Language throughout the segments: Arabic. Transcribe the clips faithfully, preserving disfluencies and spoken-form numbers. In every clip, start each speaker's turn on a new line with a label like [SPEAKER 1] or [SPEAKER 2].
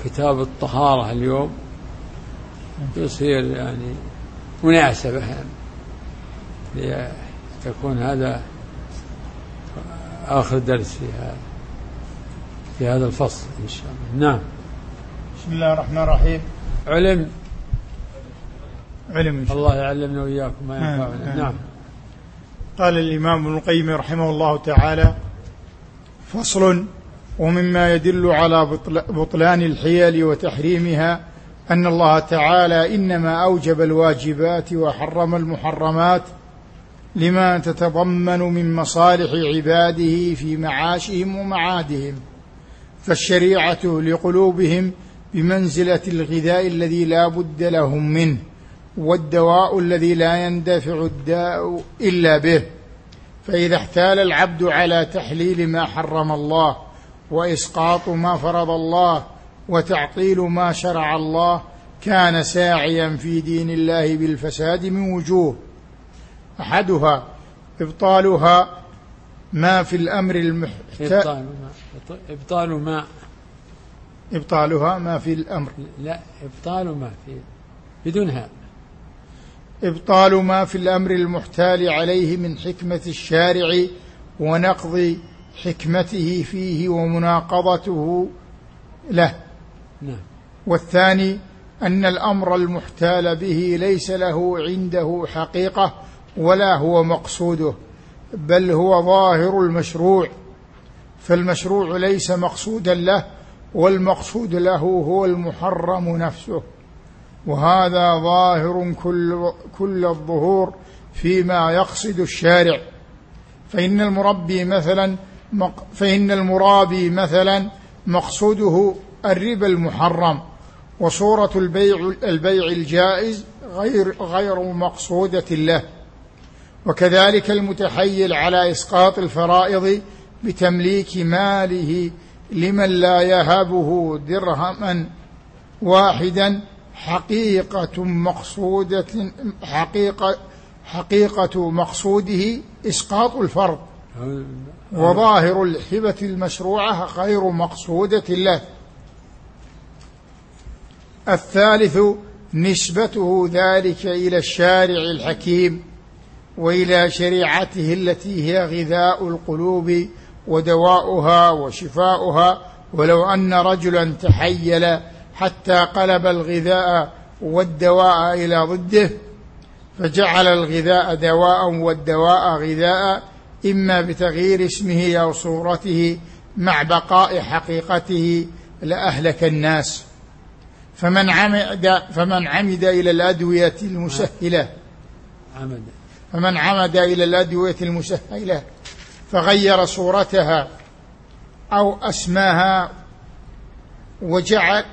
[SPEAKER 1] كتاب الطهارة اليوم يصير يعني مناسبة يعني ليكون هذا آخر درس في هذا في هذا الفصل إن شاء الله. نعم.
[SPEAKER 2] بسم الله الرحمن الرحيم.
[SPEAKER 1] علم
[SPEAKER 2] علم
[SPEAKER 1] الله يعلمنا وإياكم ما ينفعنا.
[SPEAKER 2] آه.
[SPEAKER 1] نعم.
[SPEAKER 2] قال الإمام ابن القيم رحمه الله تعالى: فصل. ومما يدل على بطلان الحيل وتحريمها أن الله تعالى إنما أوجب الواجبات وحرم المحرمات لما تتضمن من مصالح عباده في معاشهم ومعادهم، فالشريعة لقلوبهم بمنزلة الغذاء الذي لا بد لهم منه، والدواء الذي لا يندفع الداء إلا به. فإذا احتال العبد على تحليل ما حرم الله وإسقاط ما فرض الله وتعطيل ما شرع الله كان ساعيا في دين الله بالفساد من وجوه: أحدها إبطالها ما في الأمر المحتال
[SPEAKER 1] إبطال ما
[SPEAKER 2] إبطالها ما في الأمر
[SPEAKER 1] لا إبطال ما في بدونها
[SPEAKER 2] إبطال ما في الأمر المحتال عليه من حكمة الشارع ونقض حكمته فيه ومناقضته له.
[SPEAKER 1] نعم.
[SPEAKER 2] والثاني أن الأمر المحتال به ليس له عنده حقيقة ولا هو مقصوده، بل هو ظاهر المشروع، فالمشروع ليس مقصودا له، والمقصود له هو المحرم نفسه، وهذا ظاهر كل, كل الظهور فيما يقصد الشارع. فإن المربي مثلا فإن المرابي مثلا مقصوده الربا المحرم، وصورة البيع البيع الجائز غير غير مقصودة له. وكذلك المتحيل على إسقاط الفرائض بتمليك ماله لمن لا يهبه درهما واحدا حقيقة مقصودة حقيقة حقيقة مقصوده إسقاط الفرض، وظاهر الهبة المشروعة غير مقصودة له. الثالث نسبته ذلك إلى الشارع الحكيم وإلى شريعته التي هي غذاء القلوب ودواؤها وشفاؤها. ولو أن رجلا تحيل حتى قلب الغذاء والدواء إلى ضده، فجعل الغذاء دواء والدواء غذاء، إما بتغيير اسمه أو صورته مع بقاء حقيقته، لأهلك الناس. فمن عمد, فمن عمد إلى الأدوية المسهلة
[SPEAKER 1] عمد
[SPEAKER 2] فمن عمد إلى الأدوية المسهلة فغير صورتها أو أسماها وجعل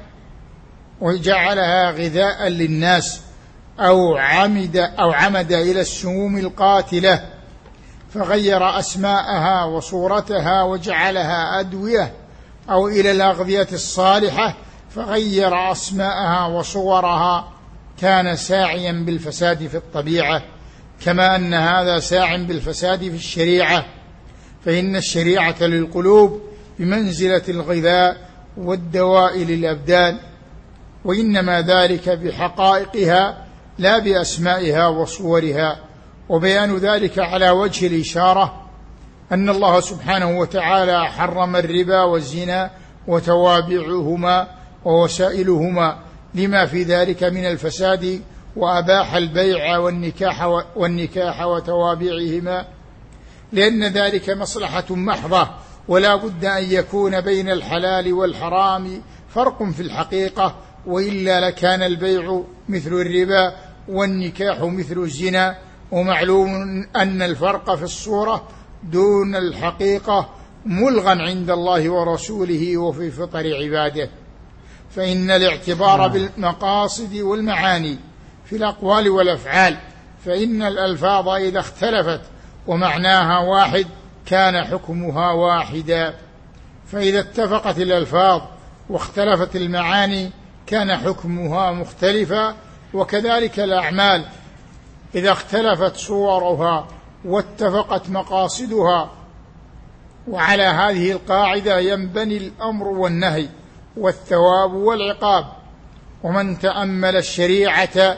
[SPEAKER 2] وجعلها غذاء للناس، أو عمد أو عمد إلى السموم القاتلة فغير أسماءها وصورتها وجعلها أدوية، أو إلى الأغذية الصالحة فغير أسماءها وصورها، كان ساعيا بالفساد في الطبيعة، كما أن هذا ساع بالفساد في الشريعة. فإن الشريعة للقلوب بمنزلة الغذاء والدواء للأبدان، وإنما ذلك بحقائقها لا بأسمائها وصورها. وبيان ذلك على وجه الإشارة أن الله سبحانه وتعالى حرم الربا والزنا وتوابعهما ووسائلهما لما في ذلك من الفساد، وأباح البيع والنكاح والنكاح وتوابعهما، لأن ذلك مصلحة محضة، ولا بد أن يكون بين الحلال والحرام فرق في الحقيقة، وإلا لكان البيع مثل الربا والنكاح مثل الزنا. ومعلوم أن الفرق في الصورة دون الحقيقة ملغى عند الله ورسوله وفي فطر عباده. فإن الاعتبار بالمقاصد والمعاني في الأقوال والأفعال، فإن الألفاظ إذا اختلفت ومعناها واحد كان حكمها واحدا، فإذا اتفقت الألفاظ واختلفت المعاني كان حكمها مختلفا. وكذلك الأعمال إذا اختلفت صورها واتفقت مقاصدها. وعلى هذه القاعدة ينبني الأمر والنهي، والثواب والعقاب. ومن تأمل الشريعة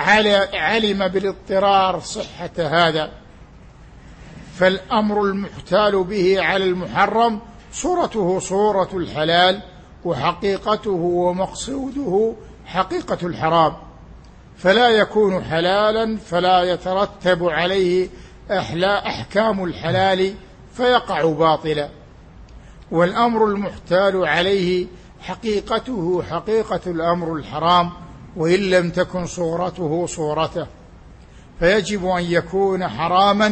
[SPEAKER 2] علم بالاضطرار صحة هذا. فالأمر المحتال به على المحرم صورته صورة الحلال، وحقيقته ومقصوده حقيقة الحرام، فلا يكون حلالا فلا يترتب عليه أحكام الحلال فيقع باطلا. والأمر المحتال عليه حقيقته حقيقة الأمر الحرام، وإن لم تكن صورته صورته، فيجب أن يكون حراما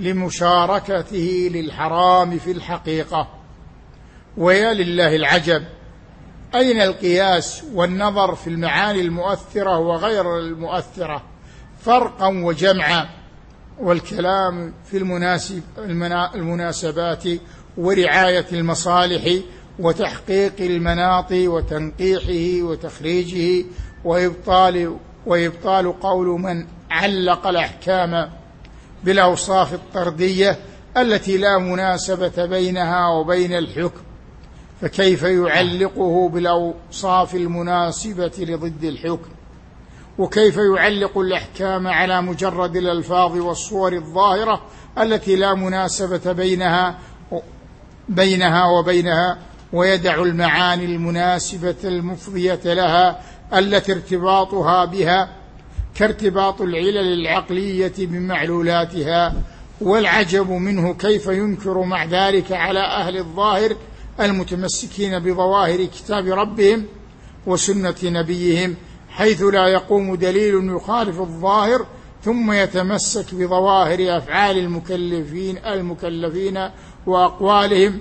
[SPEAKER 2] لمشاركته للحرام في الحقيقة. ويا لله العجب، أين القياس والنظر في المعاني المؤثرة وغير المؤثرة فرقا وجمعا، والكلام في المناسب المناسبات ورعاية المصالح وتحقيق المناط وتنقيحه وتخريجه، وإبطال, وإبطال قول من علق الأحكام بالأوصاف الطردية التي لا مناسبة بينها وبين الحكم، فكيف يعلقه بالأوصاف المناسبة لضد الحكم؟ وكيف يعلق الأحكام على مجرد الألفاظ والصور الظاهرة التي لا مناسبة بينها بينها وبينها، ويدع المعاني المناسبة المفضية لها التي ارتباطها بها كارتباط العلل العقلية بمعلولاتها؟ والعجب منه كيف ينكر مع ذلك على أهل الظاهر المتمسكين بظواهر كتاب ربهم وسنة نبيهم، حيث لا يقوم دليل يخالف الظاهر ثم يتمسك بظواهر أفعال المكلفين المكلفين وأقوالهم،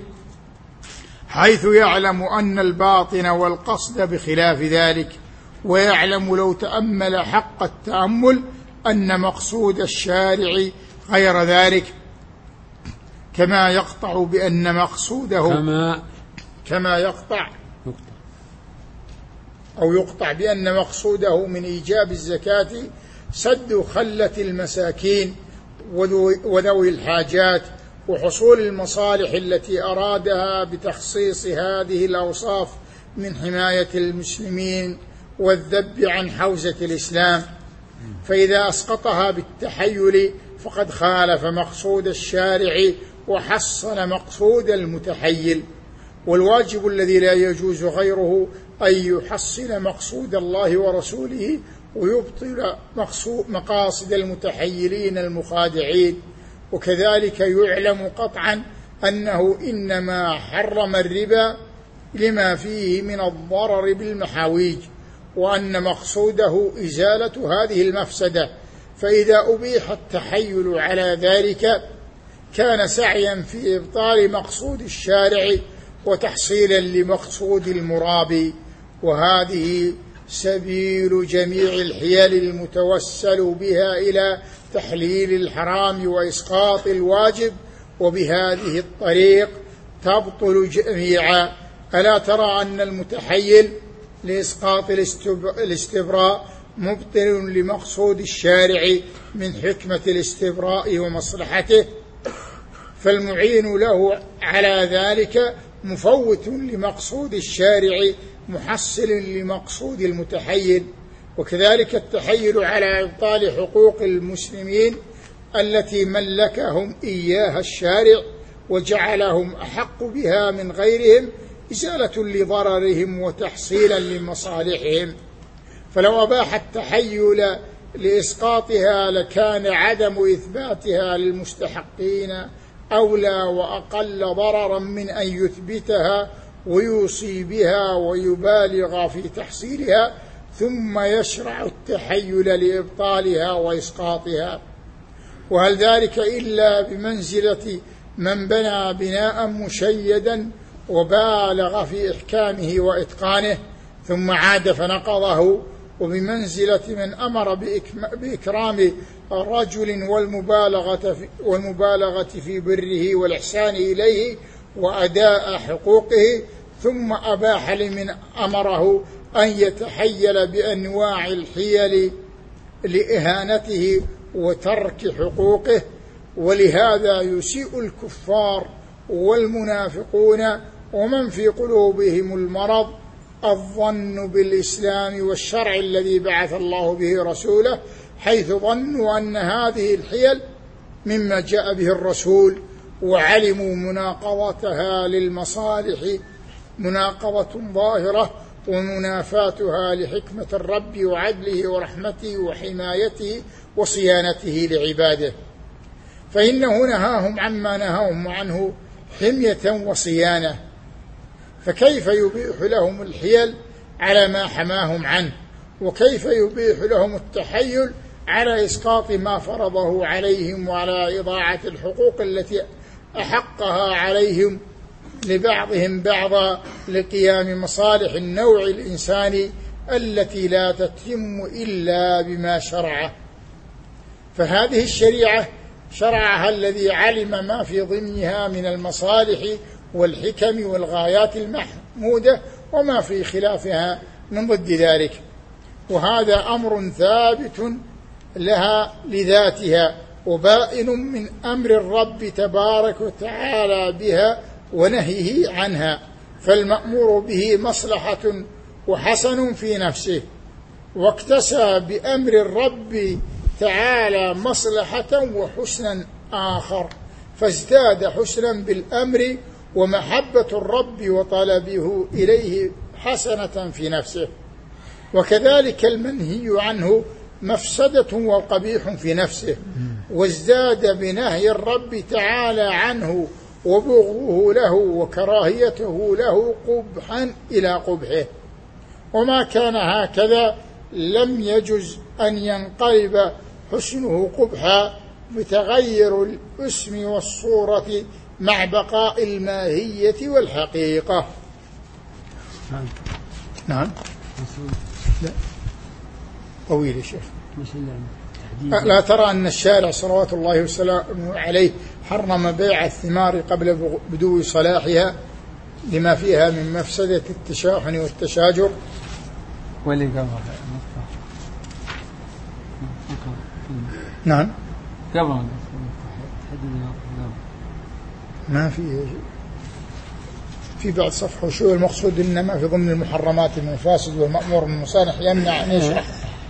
[SPEAKER 2] حيث يعلم أن الباطن والقصد بخلاف ذلك، ويعلم لو تأمل حق التأمل أن مقصود الشارع غير ذلك، كما يقطع بأن مقصوده
[SPEAKER 1] كما,
[SPEAKER 2] كما يقطع أو يقطع بأن مقصوده من إيجاب الزكاة سد خلة المساكين وذوي الحاجات وحصول المصالح التي أرادها بتخصيص هذه الأوصاف من حماية المسلمين والذب عن حوزة الإسلام، فإذا أسقطها بالتحيل فقد خالف مقصود الشارع وحصل مقصود المتحيل. والواجب الذي لا يجوز غيره أن يحصل مقصود الله ورسوله ويبطل مقاصد المتحيلين المخادعين. وكذلك يعلم قطعا أنه إنما حرم الربا لما فيه من الضرر بالمحاويج، وأن مقصوده إزالة هذه المفسدة، فإذا أبيح التحيل على ذلك كان سعيا في إبطال مقصود الشارع وتحصيلا لمقصود المرابي. وهذه سبيل جميع الحيل المتوسل بها إلى تحليل الحرام وإسقاط الواجب، وبهذه الطريق تبطل جميعا. ألا ترى أن المتحيل لإسقاط الاستبراء مبطل لمقصود الشارع من حكمة الاستبراء ومصلحته، فالمعين له على ذلك مفوت لمقصود الشارع محصل لمقصود المتحيل. وكذلك التحيل على إبطال حقوق المسلمين التي ملكهم إياها الشارع وجعلهم أحق بها من غيرهم إزالة لضررهم وتحصيلا لمصالحهم. فلو أباح التحيل لإسقاطها لكان عدم إثباتها للمستحقين أولى وأقل ضررا من أن يثبتها ويوصي بها ويبالغ في تحصيلها ثم يشرع التحيل لإبطالها وإسقاطها. وهل ذلك إلا بمنزلة من بنى بناء مشيدا وبالغ في إحكامه وإتقانه ثم عاد فنقضه، وبمنزلة من أمر بإكرام رجل والمبالغة في, والمبالغة في بره والإحسان إليه وأداء حقوقه ثم أباح لمن أمره أن يتحيل بأنواع الحيل لإهانته وترك حقوقه. ولهذا يسيء الكفار والمنافقون ومن في قلوبهم المرض الظن بالإسلام والشرع الذي بعث الله به رسوله، حيث ظنوا أن هذه الحيل مما جاء به الرسول، وعلموا مناقضتها للمصالح مناقضة ظاهرة، ومنافاتها لحكمة الرب وعدله ورحمته وحمايته وصيانته لعباده، فإنه نهاهم عما نهاهم عنه حمية وصيانة، فكيف يبيح لهم الحيل على ما حماهم عنه؟ وكيف يبيح لهم التحيل على إسقاط ما فرضه عليهم وعلى إضاعة الحقوق التي أحقها عليهم لبعضهم بعضا لقيام مصالح النوع الإنساني التي لا تتم إلا بما شرعه؟ فهذه الشريعة شرعها الذي علم ما في ضمنها من المصالح والحكم والغايات المحمودة وما في خلافها من ضد ذلك، وهذا أمر ثابت لها لذاتها وبائن من أمر الرب تبارك وتعالى بها ونهيه عنها، فالمأمور به مصلحة وحسن في نفسه، واكتسى بأمر الرب تعالى مصلحة وحسنا آخر، فازداد حسنا بالأمر، ومحبة الرب وطلبه إليه حسنة في نفسه، وكذلك المنهي عنه مفسدة وقبيح في نفسه، وازداد بنهي الرب تعالى عنه وبغضه له وكراهيته له قبحا إلى قبحه، وما كان هكذا لم يجز أن ينقلب حسنه قبحا بتغير الاسم والصورة مع بقاء الماهية والحقيقة. نعم لا طويل يا شيخ. لا ترى أن الشارع صلوات الله وسلامه عليه حرم بيع الثمار قبل بدو صلاحها لما فيها من مفسدة التشاحن والتشاجر؟ نعم ما في في بعض صفحة. شو المقصود؟ إنما في ضمن المحرمات المفاسد والمأمور من المصالح يمنع أن يشرح.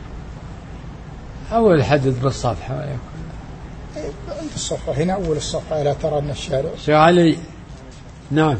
[SPEAKER 1] أول حدث بالصفحة
[SPEAKER 2] عند الصفحة هنا أول الصفحة. لا ترى أن الشارع
[SPEAKER 1] شيخ علي. نعم.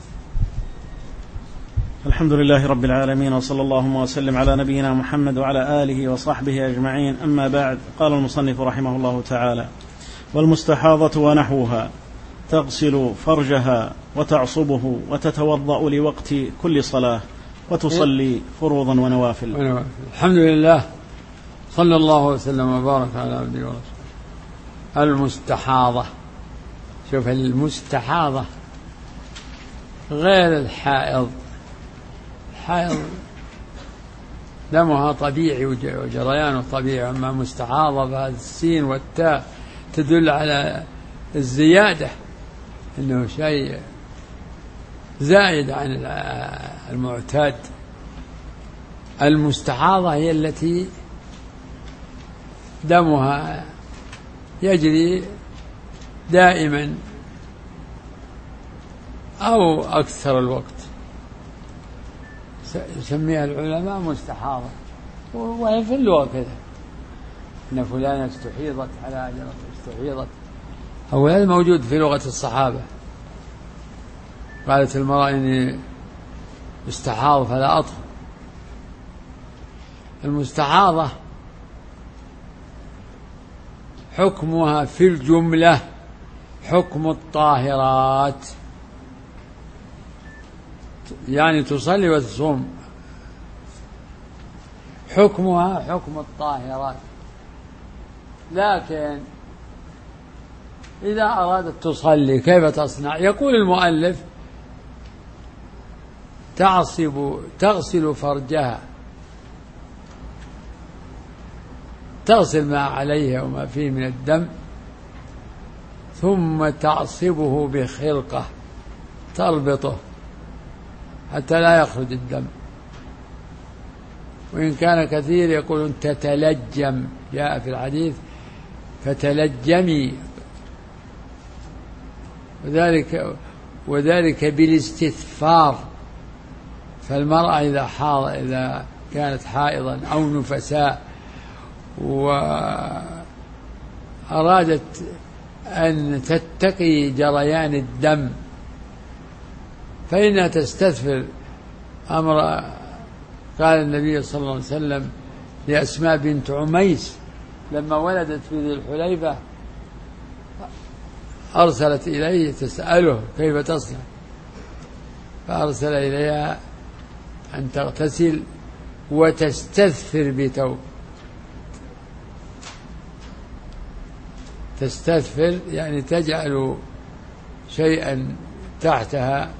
[SPEAKER 3] الحمد لله رب العالمين، وصلى اللهم وسلم على نبينا محمد وعلى آله وصحبه أجمعين، أما بعد. قال المصنف رحمه الله تعالى: والمستحاضة ونحوها تغسل فرجها وتعصبه وتتوضأ لوقت كل صلاة وتصلي فروضا ونوافل.
[SPEAKER 1] الحمد لله، صلى الله وسلم وبارك على عبده ورسوله. المستحاضة، شوف المستحاضة غير الحائض. الحائض دمها طبيعي وجريانه طبيعي، أما مستحاضة بهذا السين والتاء تدل على الزيادة، إنه شيء زائد عن المعتاد. المستحاضة هي التي دمها يجري دائما أو أكثر الوقت، يسميها العلماء مستحاضة، وهي في اللغة كذا، إن فلانة استحيضت على أجل استحيضت، هو هذا موجود في لغة الصحابة. قالت المرأة إني استحاض فلا أطهر. المستحاضة حكمها في الجملة حكم الطاهرات، يعني تصلي وتصوم، حكمها حكم الطاهرات. لكن إذا أرادت تصلي كيف تصنع؟ يقول المؤلف: تعصب تغسل فرجها، تغسل ما عليها وما فيه من الدم، ثم تعصبه بخرقة تربطه حتى لا يخرج الدم، وإن كان كثير يقولون تتلجم، جاء في الحديث فتلجمي، وذلك وذلك بالاستثفار فالمرأة إذا حاض إذا كانت حائضا أو نفساء وأرادت أن تتقي جريان الدم فإنها تستثفر أمر. قال النبي صلى الله عليه وسلم لأسماء بنت عميس لما ولدت في ذي الحليفة أرسلت إليه تسأله كيف تصنع، فأرسل إليها أن تغتسل وتستثفر بثوب. تستثفر يعني تجعل شيئا تحتها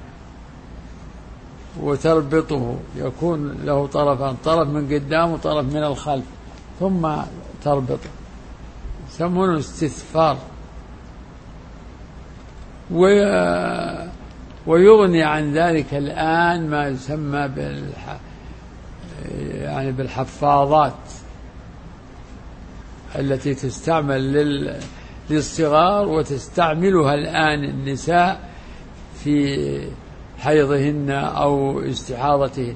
[SPEAKER 1] وتربطه، يكون له طرفان، طرف من قدام وطرف من الخلف، ثم تربطه، يسمونه استثفار. ويغني عن ذلك الآن ما يسمى بالح... يعني بالحفاظات التي تستعمل لل... للصغار، وتستعملها الآن النساء في حيضهن أو استحاضتهن.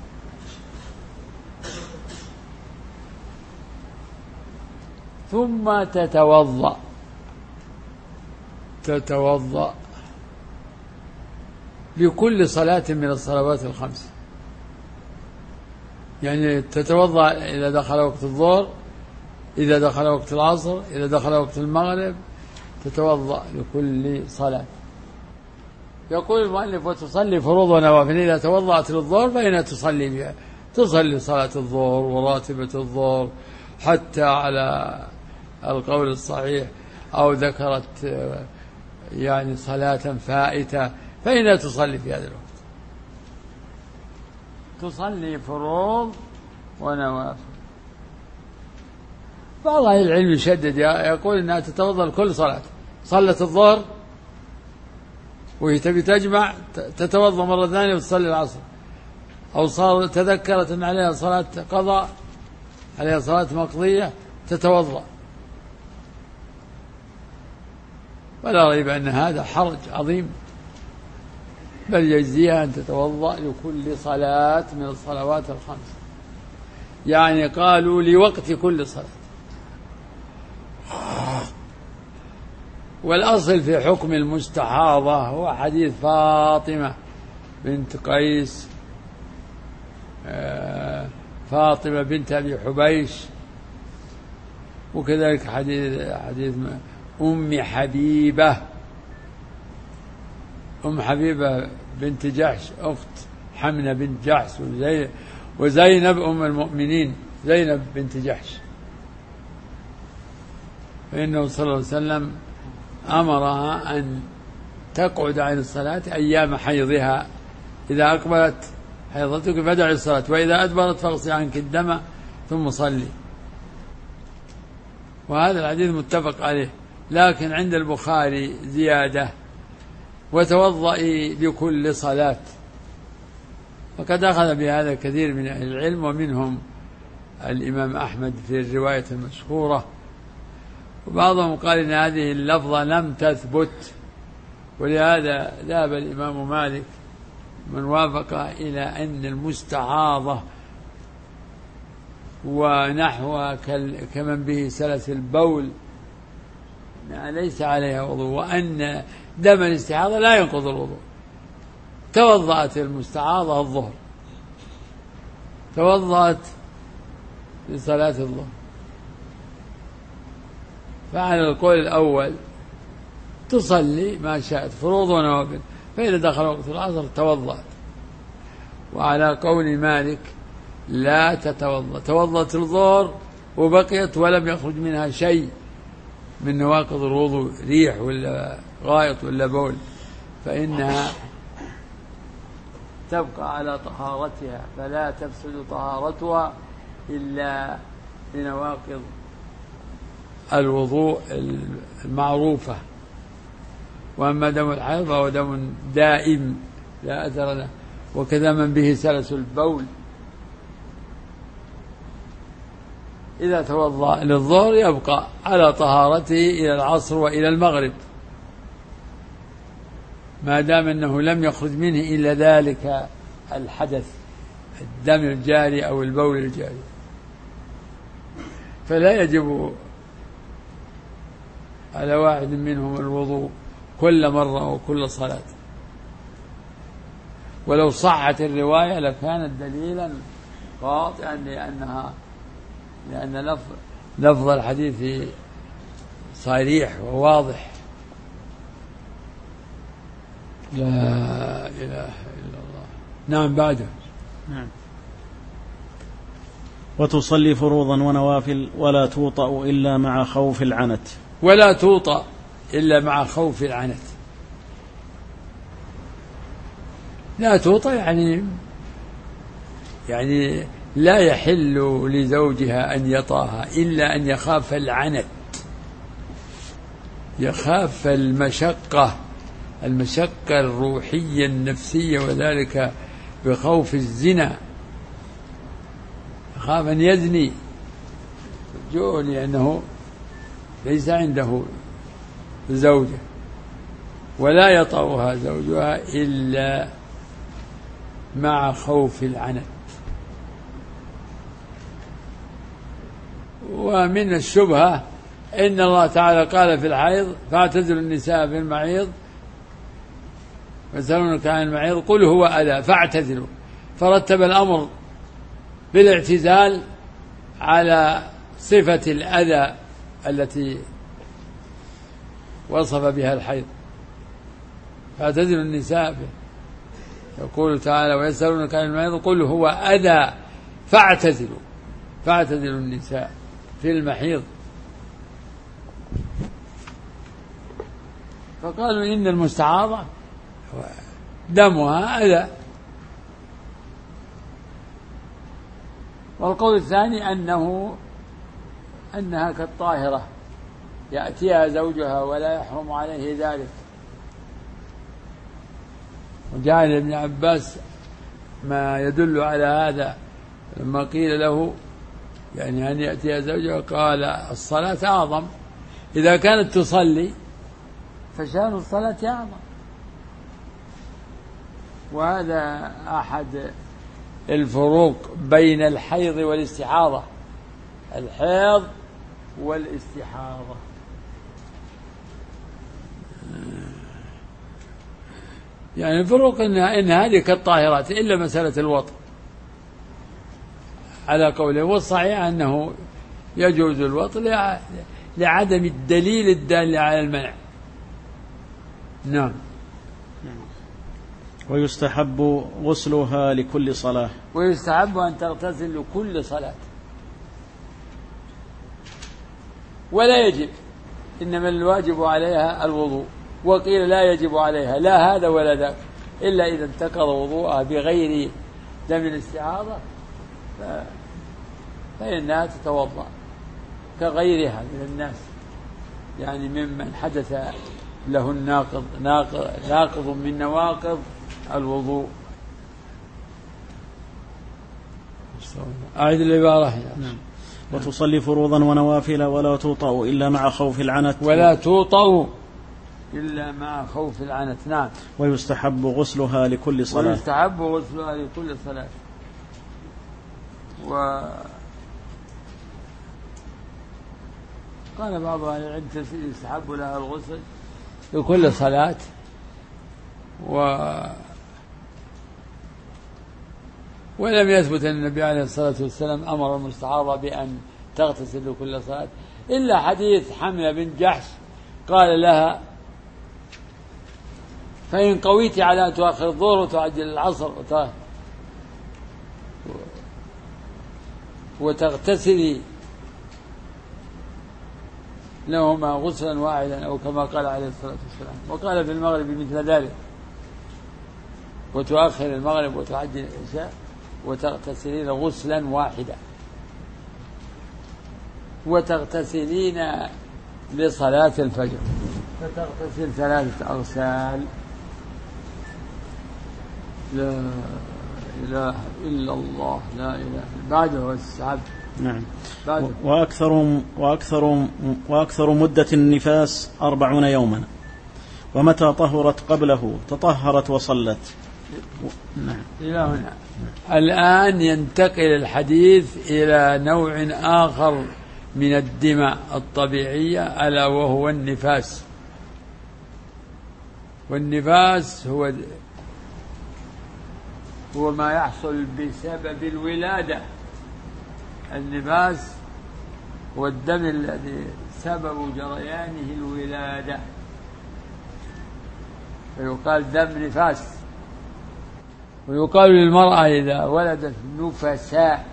[SPEAKER 1] ثم تتوضأ تتوضأ لكل صلاة من الصلوات الخمس، يعني تتوضأ إذا دخل وقت الظهر، إذا دخل وقت العصر، إذا دخل وقت المغرب، تتوضأ لكل صلاة. يقول المؤلف وتصلي فروض ونوافل. إذا توضأت للظهر فإنها تصلي بها، تصلي صلاة الظهر وراتبة الظهر حتى على القول الصحيح، أو ذكرت يعني صلاة فائتة فإنها تصلي في هذا الوقت، تصلي فروض ونوافل. بعض أهل العلم يشدد يقول إنها تتوضأ لكل صلاة. صلت الظهر وهي تبي تجمع تتوضأ مرة ثانية وتصلي العصر، أو صار تذكرت أن عليها صلاة قضاء، عليها صلاة مقضية، تتوضأ. ولا ريب أن هذا حرج عظيم، بل يجزيها أن تتوضأ لكل صلاة من الصلوات الخمس، يعني قالوا لوقت كل صلاة. والأصل في حكم المستحاضة هو حديث فاطمة بنت قيس، فاطمة بنت أبي حبيش، وكذلك حديث حديث أم حبيبة أم حبيبة بنت جحش أخت حمنة بنت جحش، وزينب أم المؤمنين زينب بنت جحش. فإنه صلى الله عليه وسلم أمرها أن تقعد عن الصلاة أيام حيضها، إذا أقبلت حيضتك فدعي الصلاة، وإذا أدبرت فاغسلي عنك الدم ثم صلي. وهذا الحديث متفق عليه. لكن عند البخاري زيادة وتوضئي لكل صلاة، وقد أخذ بهذا كثير من أهل العلم، ومنهم الإمام أحمد في الرواية المشهورة، وبعضهم قال إن هذه اللفظة لم تثبت، ولهذا ذهب الإمام مالك من وافق إلى أن المستعاضة ونحوها كمن به سلس البول ليس عليها وضوء، وأن دم الاستحاضة لا ينقض الوضوء. توضأت المستعاضة الظهر، توضأت لصلاة الظهر، فعلى القول الأول تصلي ما شاءت فروض ونوافل، فإذا دخل وقت العصر توضأت. وعلى قول مالك لا تتوضأ، توضأت الظهر وبقيت ولم يخرج منها شيء من نواقض الوضوء، ريح ولا غائط ولا بول، فإنها تبقى على طهارتها، فلا تفسد طهارتها إلا بنواقض الوضوء المعروفة. وأما دم الحيض فهو دم دائم لا أثر له، وكذا من به سلس البول. إذا توضأ للظهر يبقى على طهارته إلى العصر وإلى المغرب، ما دام أنه لم يخرج منه إلا ذلك الحدث الدم الجاري أو البول الجاري، فلا يجب على واحد منهم الوضوء كل مرة وكل صلاة. ولو صحت الرواية لكانت دليلا قاطعا لأنها لأن لفظ, لفظ الحديث صريح وواضح. لا إله إلا الله. نعم بعده.
[SPEAKER 3] نعم. وتصلي فروضا ونوافل ولا توطأ إلا مع خوف العنت.
[SPEAKER 1] ولا توطأ إلا مع خوف العنت. لا توطأ يعني يعني لا يحل لزوجها أن يطأها إلا أن يخاف العنت، يخاف المشقة المشقة الروحية النفسية، وذلك بخوف الزنا، يخاف أن يزني جو لأنه ليس عنده زوجة، ولا يطأها زوجها إلا مع خوف العنت. ومن الشبهة إن الله تعالى قال في الحيض فاعتزلوا النساء في المعيض ويسألونك عن المعيض قل هو أذى فاعتزلوا، فرتب الأمر بالاعتزال على صفة الأذى التي وصف بها الحيض، فاعتزلوا النساء به. يقول تعالى ويسألونك عن المعيض قل هو أذى فاعتزلوا فاعتزلوا النساء في المحيض. فقالوا إن المستعاضة دمها أذى. والقول الثاني أنه أنها كالطاهرة يأتيها زوجها ولا يحرم عليه ذلك. وجاء لابن عباس ما يدل على هذا لما قيل له يعني أن يأتيها زوجها قال الصلاة أعظم، إذا كانت تصلي فشأن الصلاة أعظم. وهذا أحد الفروق بين الحيض والاستحاضة، الحيض والاستحاضة. يعني الفروق إن, إن هذه كالطاهرات إلا مسألة الوطء على قوله، والصحيح أنه يجوز الوطء لعدم الدليل الدال على المنع. نعم.
[SPEAKER 3] ويستحب غسلها لكل صلاة.
[SPEAKER 1] ويستحب أن تغتسل لكل صلاة، ولا يجب، إنما الواجب عليها الوضوء. وقيل لا يجب عليها لا هذا ولا ذاك إلا إذا انتقض وضوءها بغير دم الاستعاضة فإنها تتوضأ كغيرها من الناس، يعني ممن حدث له الناقض ناقض, ناقض من نواقض الوضوء. أعيد العبارة.
[SPEAKER 3] نعم. وتصلي فروضا ونوافل ولا توطأ إلا مع خوف العنت.
[SPEAKER 1] ولا توطأ إلا مع خوف العنت. نعم.
[SPEAKER 3] ويستحب غسلها لكل صلاة.
[SPEAKER 1] ويستحب غسلها لكل صلاة. و قال بعض أهل العلم يستحب لها الغسل لكل صلاة، و ولم يثبت أن النبي عليه الصلاة والسلام أمر المستحاضة بأن تغتسل لكل صلاة إلا حديث حملة بن جحش قال لها فإن قويت على أن تؤخر الظهر وتعجل العصر وتغتسلي لهما غسلا واحدا أو كما قال عليه الصلاة والسلام. وقال في المغرب مثل ذلك، وتؤخر المغرب وتعجل العشاء وتغتسلين غسلا واحدا، وتغتسلين لصلاة الفجر فتغتسل ثلاثة أغسال. لا إله إلا الله. لا إله بعده السعب.
[SPEAKER 3] نعم. وأكثر, وأكثر, وأكثر مدة النفاس أربعون يوما، ومتى طهرت قبله تطهرت وصلت.
[SPEAKER 1] نعم. إلى هنا. الآن ينتقل الحديث إلى نوع آخر من الدماء الطبيعية، ألا وهو النفاس. والنفاس هو هو ما يحصل بسبب الولادة. النفاس هو الدم الذي سبب جريانه الولادة، فيقال دم نفاس. ويقال للمرأة إذا ولدت نفساء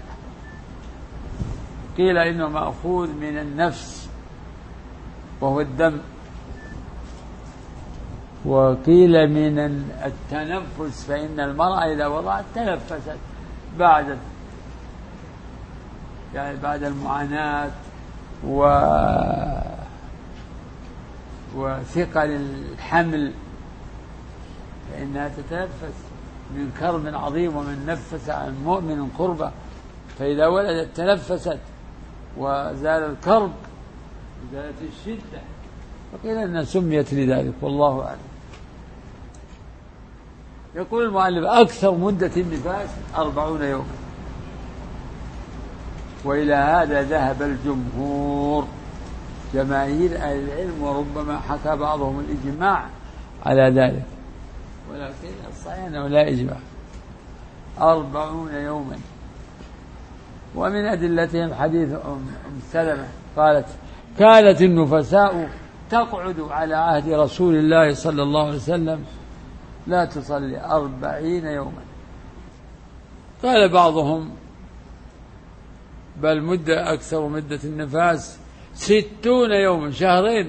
[SPEAKER 1] قيل إنه مأخوذ من النفس وهو الدم، وقيل من التنفس، فإن المرأة إذا وضعت تنفست بعد يعني بعد المعاناة و وثقل الحمل، فإنها تتنفس من كرب عظيم، ومن نفس عن مؤمن كربة، فإذا ولدت تنفست وزال الكرب وزالت الشدة، فقيل أنها سميت لذلك، والله أعلم. يقول المؤلف: أكثر مدة النفاس أربعون يوما، وإلى هذا ذهب الجمهور، جماهير أهل العلم، وربما حكى بعضهم الإجماع على ذلك، ولكن الصحيح أنه لا إجماع. أربعون يوما. ومن أدلتهم حديث أم سلمة قالت: كانت النفساء تقعد على عهد رسول الله صلى الله عليه وسلم لا تصلي أربعين يوما. قال بعضهم: بل مدة أكثر مدة النفاس ستون يوما، شهرين.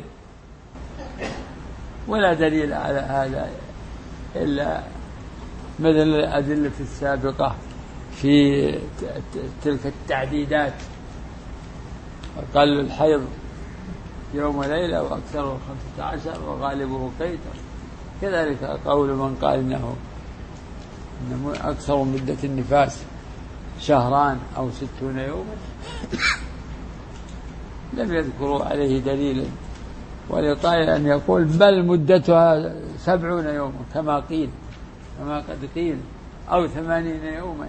[SPEAKER 1] ولا دليل على هذا إلا مثل الأدلة السابقة في تلك التعديدات: أقل الحيض يوم وليلة، وأكثره خمسة عشر، وغالبه قيتر. كذلك قول من قال إنه إن أكثر مدة النفاس شهران أو ستون يوما لم يذكروا عليه دليلا، ولقائل أن يقول بل مدتها سبعون يوما كما قيل كما قد قيل، أو ثمانين يوما.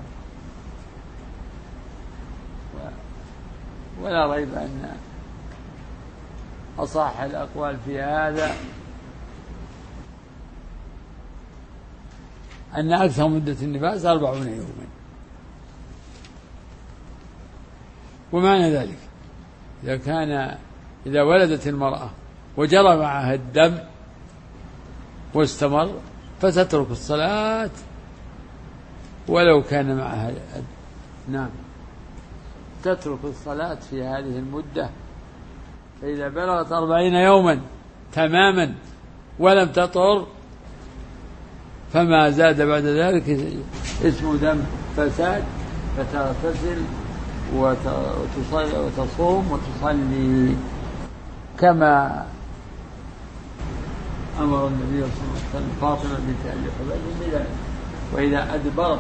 [SPEAKER 1] ولا ريب أن أصح الأقوال في هذا أن أكثر مدة النفاس أربعون يوما. ومعنى ذلك إذا كان إذا ولدت المرأة وجرى معها الدم واستمر فتترك الصلاة ولو كان معها الدم. نعم، تترك الصلاة في هذه المدة. فإذا بلغت أربعين يوما تماما ولم تطهر فما زاد بعد ذلك اسمه دم فساد، فتغتسل وتصوم وتصلي كما أمر النبي صلى الله عليه وسلم فاطمة بنت أبي حبيب بذلك. وإذا أدبرت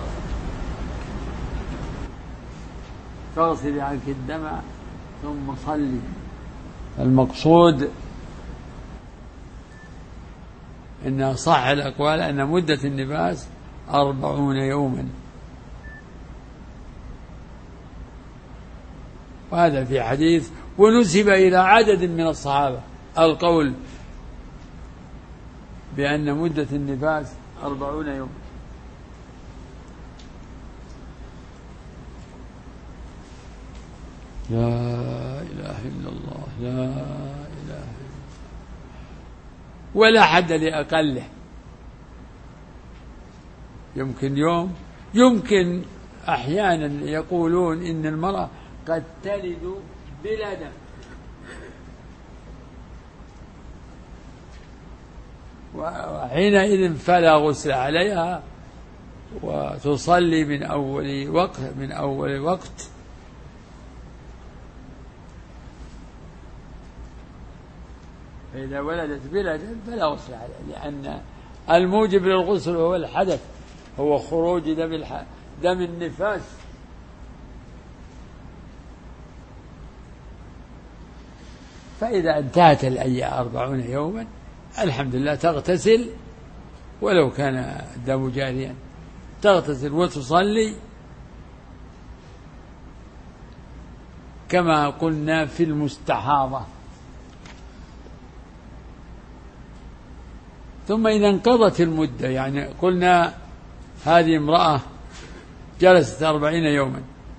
[SPEAKER 1] فاغسلي عنك الدم ثم صلي. المقصود إن صح الأقوال أن مدة النفاس أربعون يوما، وهذا في حديث. ونسب إلى عدد من الصحابة القول بأن مدة النفاس أربعون يوما. لا إله إلا الله، لا إله إلا الله، ولا حد لأقله. يمكن يوم، يمكن أحيانا يقولون إن المرأة قد تلد بلا دم، وحينئذ فلا غسل عليها وتصلي من أول وقت من أول وقت. فإذا ولدت بلا دم فلا غسل عليها، لأن الموجب للغسل هو الحدث، هو خروج دم الح... دم النفاس. فإذا انتهت الأيام أربعون يوما الحمد لله تغتسل ولو كان الدم جاريا، تغتسل وتصلي كما قلنا في المستحاضة. ثم إذا انقضت المدة، يعني قلنا هذه امرأة جلست أربعين يوما،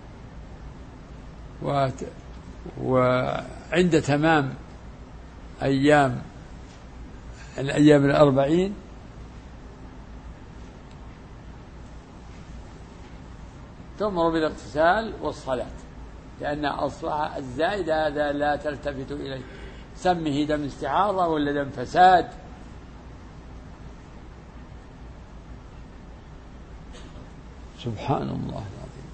[SPEAKER 1] وعند تمام أيام الأيام الأربعين تؤمر بالاغتسال والصلاة، لأن أصلها الزائد هذا لا تلتفت إليه، سمه دم استعاضة ولا دم فساد. سبحان الله العظيم.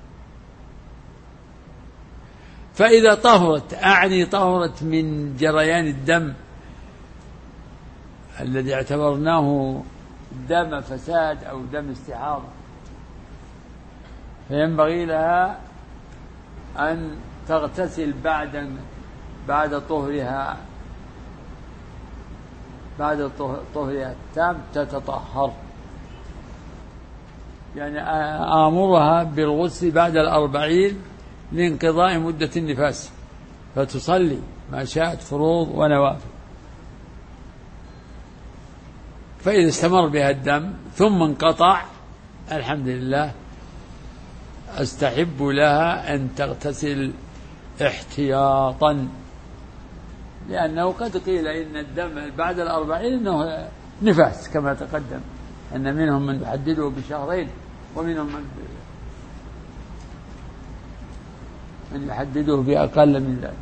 [SPEAKER 1] فإذا طهرت، أعني طهرت من جريان الدم الذي اعتبرناه دم فساد أو دم استعاضة، فينبغي لها أن تغتسل بعد بعد طهرها بعد طهرها التام تتطهر، يعني آمرها بالغسل بعد الأربعين لانقضاء مدة النفاس، فتصلي ما شاءت فروض ونوافل. فإذا استمر بها الدم ثم انقطع، الحمد لله، أستحب لها أن تغتسل احتياطا، لأنه قد قيل إن الدم بعد الأربعين إنه نفاس كما تقدم، أن منهم من يحدده بشهرين ومنهم من من يحدده بأقل من ذلك،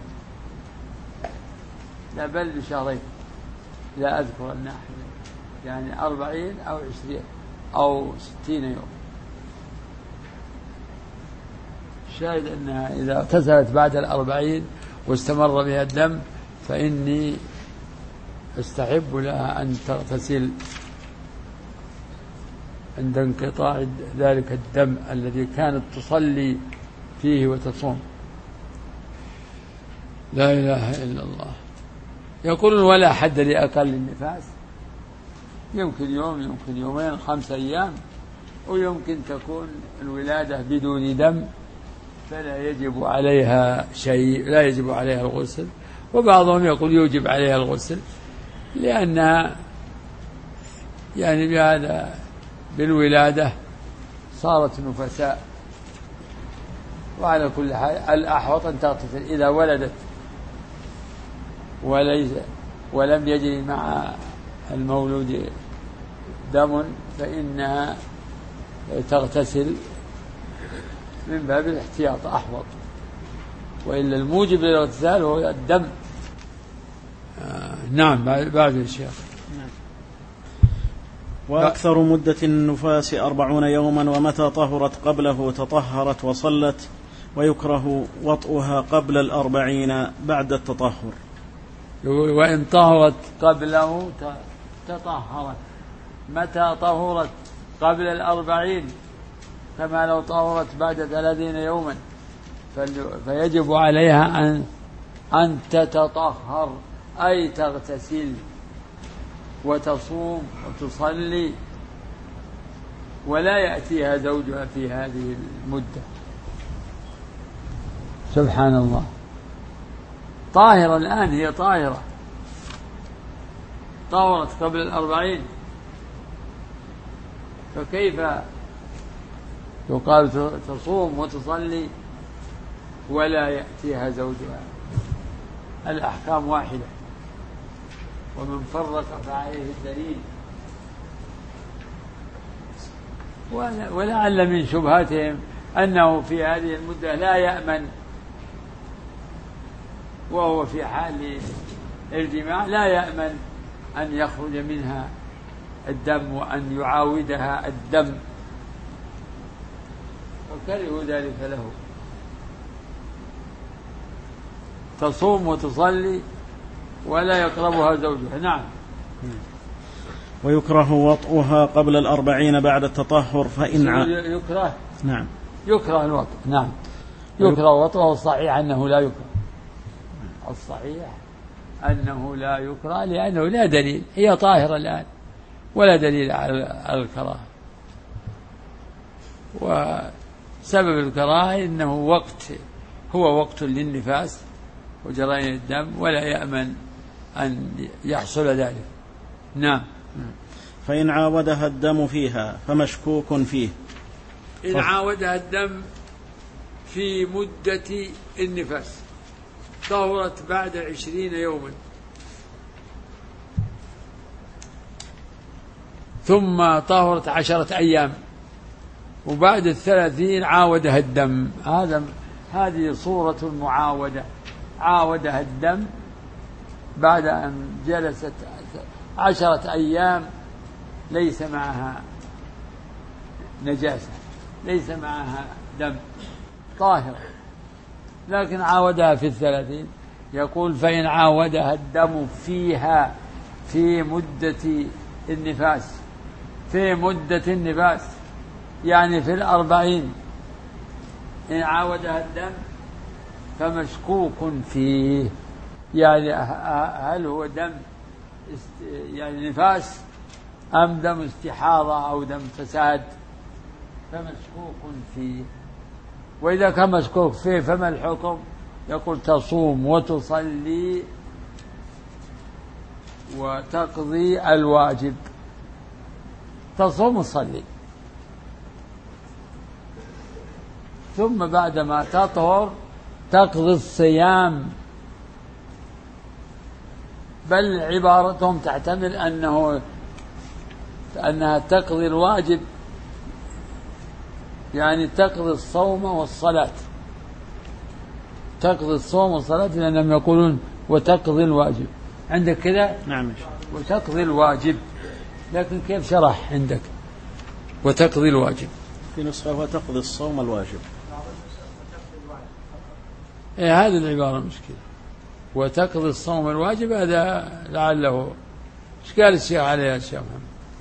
[SPEAKER 1] لا بل بشهرين، لا أذكر الناحية، يعني أربعين أو عشرين أو ستين يوم. الشاهد أنها إذا اغتسلت بعد الأربعين واستمر بها الدم فإني أستحب لها أن تغتسل عند انقطاع ذلك الدم الذي كانت تصلي فيه وتصوم. لا إله إلا الله. يقولون ولا حد لأقل النفاس، يمكن يوم، يمكن يومين، خمسة أيام، ويمكن تكون الولادة بدون دم فلا يجب عليها شيء، لا يجب عليها الغسل. وبعضهم يقول يوجب عليها الغسل لأنها يعني بهذا بالولادة صارت نفساء. وعلى كل حال الأحوط أن تغتسل إذا ولدت وليس ولم يجري مع المولود دم فإنها تغتسل من باب الاحتياط أحوط، وإلا الموجب للاغتسال هو الدم. آه نعم. بعد الشيخ.
[SPEAKER 3] وأكثر مدة النفاس أربعون يوما، ومتى طهرت قبله تطهرت وصلت، ويكره وطئها قبل الأربعين بعد التطهر.
[SPEAKER 1] وإن طهرت قبله تطهرت. متى طهرت قبل الأربعين؟ كما لو طهرت بعد ثلاثين يوما فيجب عليها أن أن تتطهر، أي تغتسل وتصوم وتصلي، ولا يأتيها زوجها في هذه المدة. سبحان الله. طاهرة الآن، هي طاهرة، طهرت قبل الأربعين، فكيف يقال تصوم وتصلي ولا يأتيها زوجها؟ الأحكام واحدة، ومن فرق فعليه الدليل. ولعل من شبهاتهم أنه في هذه المدة لا يأمن، وهو في حال الجماع لا يأمن أن يخرج منها الدم وأن يعاودها الدم، وكرهوا ذلك له. تصوم وتصلي ولا يقربها زوجها. نعم.
[SPEAKER 3] ويكره وطئها قبل الأربعين بعد التطهر، فإن ع...
[SPEAKER 1] يكره.
[SPEAKER 3] نعم.
[SPEAKER 1] يكره الوطء. نعم. يكره وطئه، والصحيح أنه لا يكره. الصحيح أنه لا يكره لأنه لا دليل، هي طاهرة الآن ولا دليل على الكراهة. وسبب الكراهة إنه وقت هو وقت للنفاس وجريان الدم ولا يأمن أن يحصل ذلك. نعم.
[SPEAKER 3] فإن عاودها الدم فيها فمشكوك فيه.
[SPEAKER 1] إن عاودها الدم في مدة النفاس طهرت بعد عشرين يوما ثم طهرت عشرة أيام وبعد الثلاثين عاودها الدم، هذا هذه صورة المعاودة. عاودها الدم بعد أن جلست عشرة أيام ليس معها نجاسة، ليس معها دم، طاهرة، لكن عاودها في الثلاثين. يقول فإن عاودها الدم فيها في مدة النفاس، في مدة النفاس يعني في الأربعين، إن عاودها الدم فمشكوك فيه، يعني هل هو دم يعني نفاس أم دم استحاضة أو دم فساد، فمشكوك فيه. وإذا كان مشكوك فيه فما الحكم؟ يقول تصوم وتصلي وتقضي الواجب. تصوم وتصلي ثم بعدما تطهر تقضي الصيام، بل عبارتهم تحتمل أنه أنها تقضي الواجب، يعني تقضي الصوم والصلاة، تقضي الصوم والصلاة، لأنهم يقولون وتقضي الواجب. عندك كذا؟
[SPEAKER 3] نعم.
[SPEAKER 1] وتقضي الواجب، لكن كيف شرح عندك وتقضي الواجب؟
[SPEAKER 3] في نسخة وتقضي الصوم الواجب.
[SPEAKER 1] إيه هذه العبارة مشكلة. وتقضي الصوم الواجب هذا لعله إيش قال الشيخ عليه يا شيخ محمد؟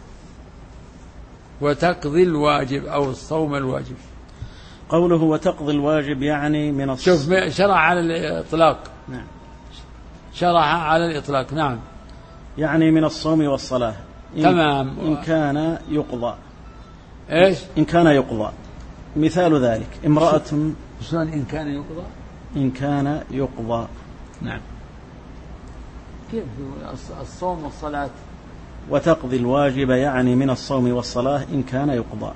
[SPEAKER 1] وتقضي الواجب أو الصوم الواجب.
[SPEAKER 3] قوله وتقضي الواجب يعني من الصوم.
[SPEAKER 1] شوف شرع على الإطلاق.
[SPEAKER 3] نعم.
[SPEAKER 1] شرع على الإطلاق. نعم.
[SPEAKER 3] يعني من الصوم والصلاة. إن
[SPEAKER 1] تمام.
[SPEAKER 3] إن كان يقضى.
[SPEAKER 1] إيش؟
[SPEAKER 3] إن كان يقضى. مثال ذلك امرأة.
[SPEAKER 1] شلون إن كان يقضى؟
[SPEAKER 3] إن كان يقضى. نعم.
[SPEAKER 1] كيف الصوم والصلاة؟
[SPEAKER 3] وتقضي الواجب يعني من الصوم والصلاة إن كان يقضى.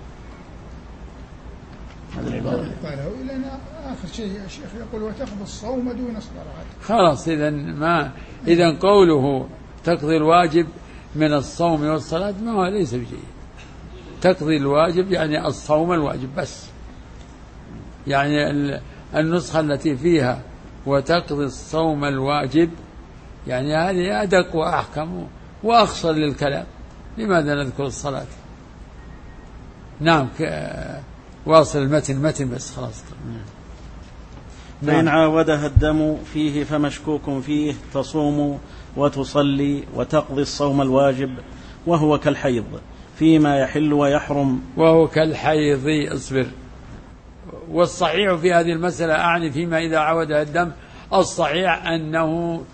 [SPEAKER 3] هذا العبارة.
[SPEAKER 2] إلى آخر شيء يا شيخ يقول وتقضي الصوم دون الصلاة.
[SPEAKER 1] خلاص إذا ما إذا قوله تقضي الواجب من الصوم والصلاة ما هو ليس بشيء. تقضي الواجب يعني الصوم الواجب بس، يعني النسخة التي فيها وتقضي الصوم الواجب يعني هذه أدق وأحكم وأخصر للكلام. لماذا نذكر الصلاة؟ نعم. واصل المتن متن بس خلاص.
[SPEAKER 3] نعم. فإن عاودها الدم فيه فمشكوك فيه تصوم وتصلي وتقضي الصوم الواجب وهو كالحيض فيما يحل ويحرم.
[SPEAKER 1] وهو كالحيض. اصبر. والصحيح في هذه المسألة أعني فيما إذا عاودها الدم، الصحيح أنه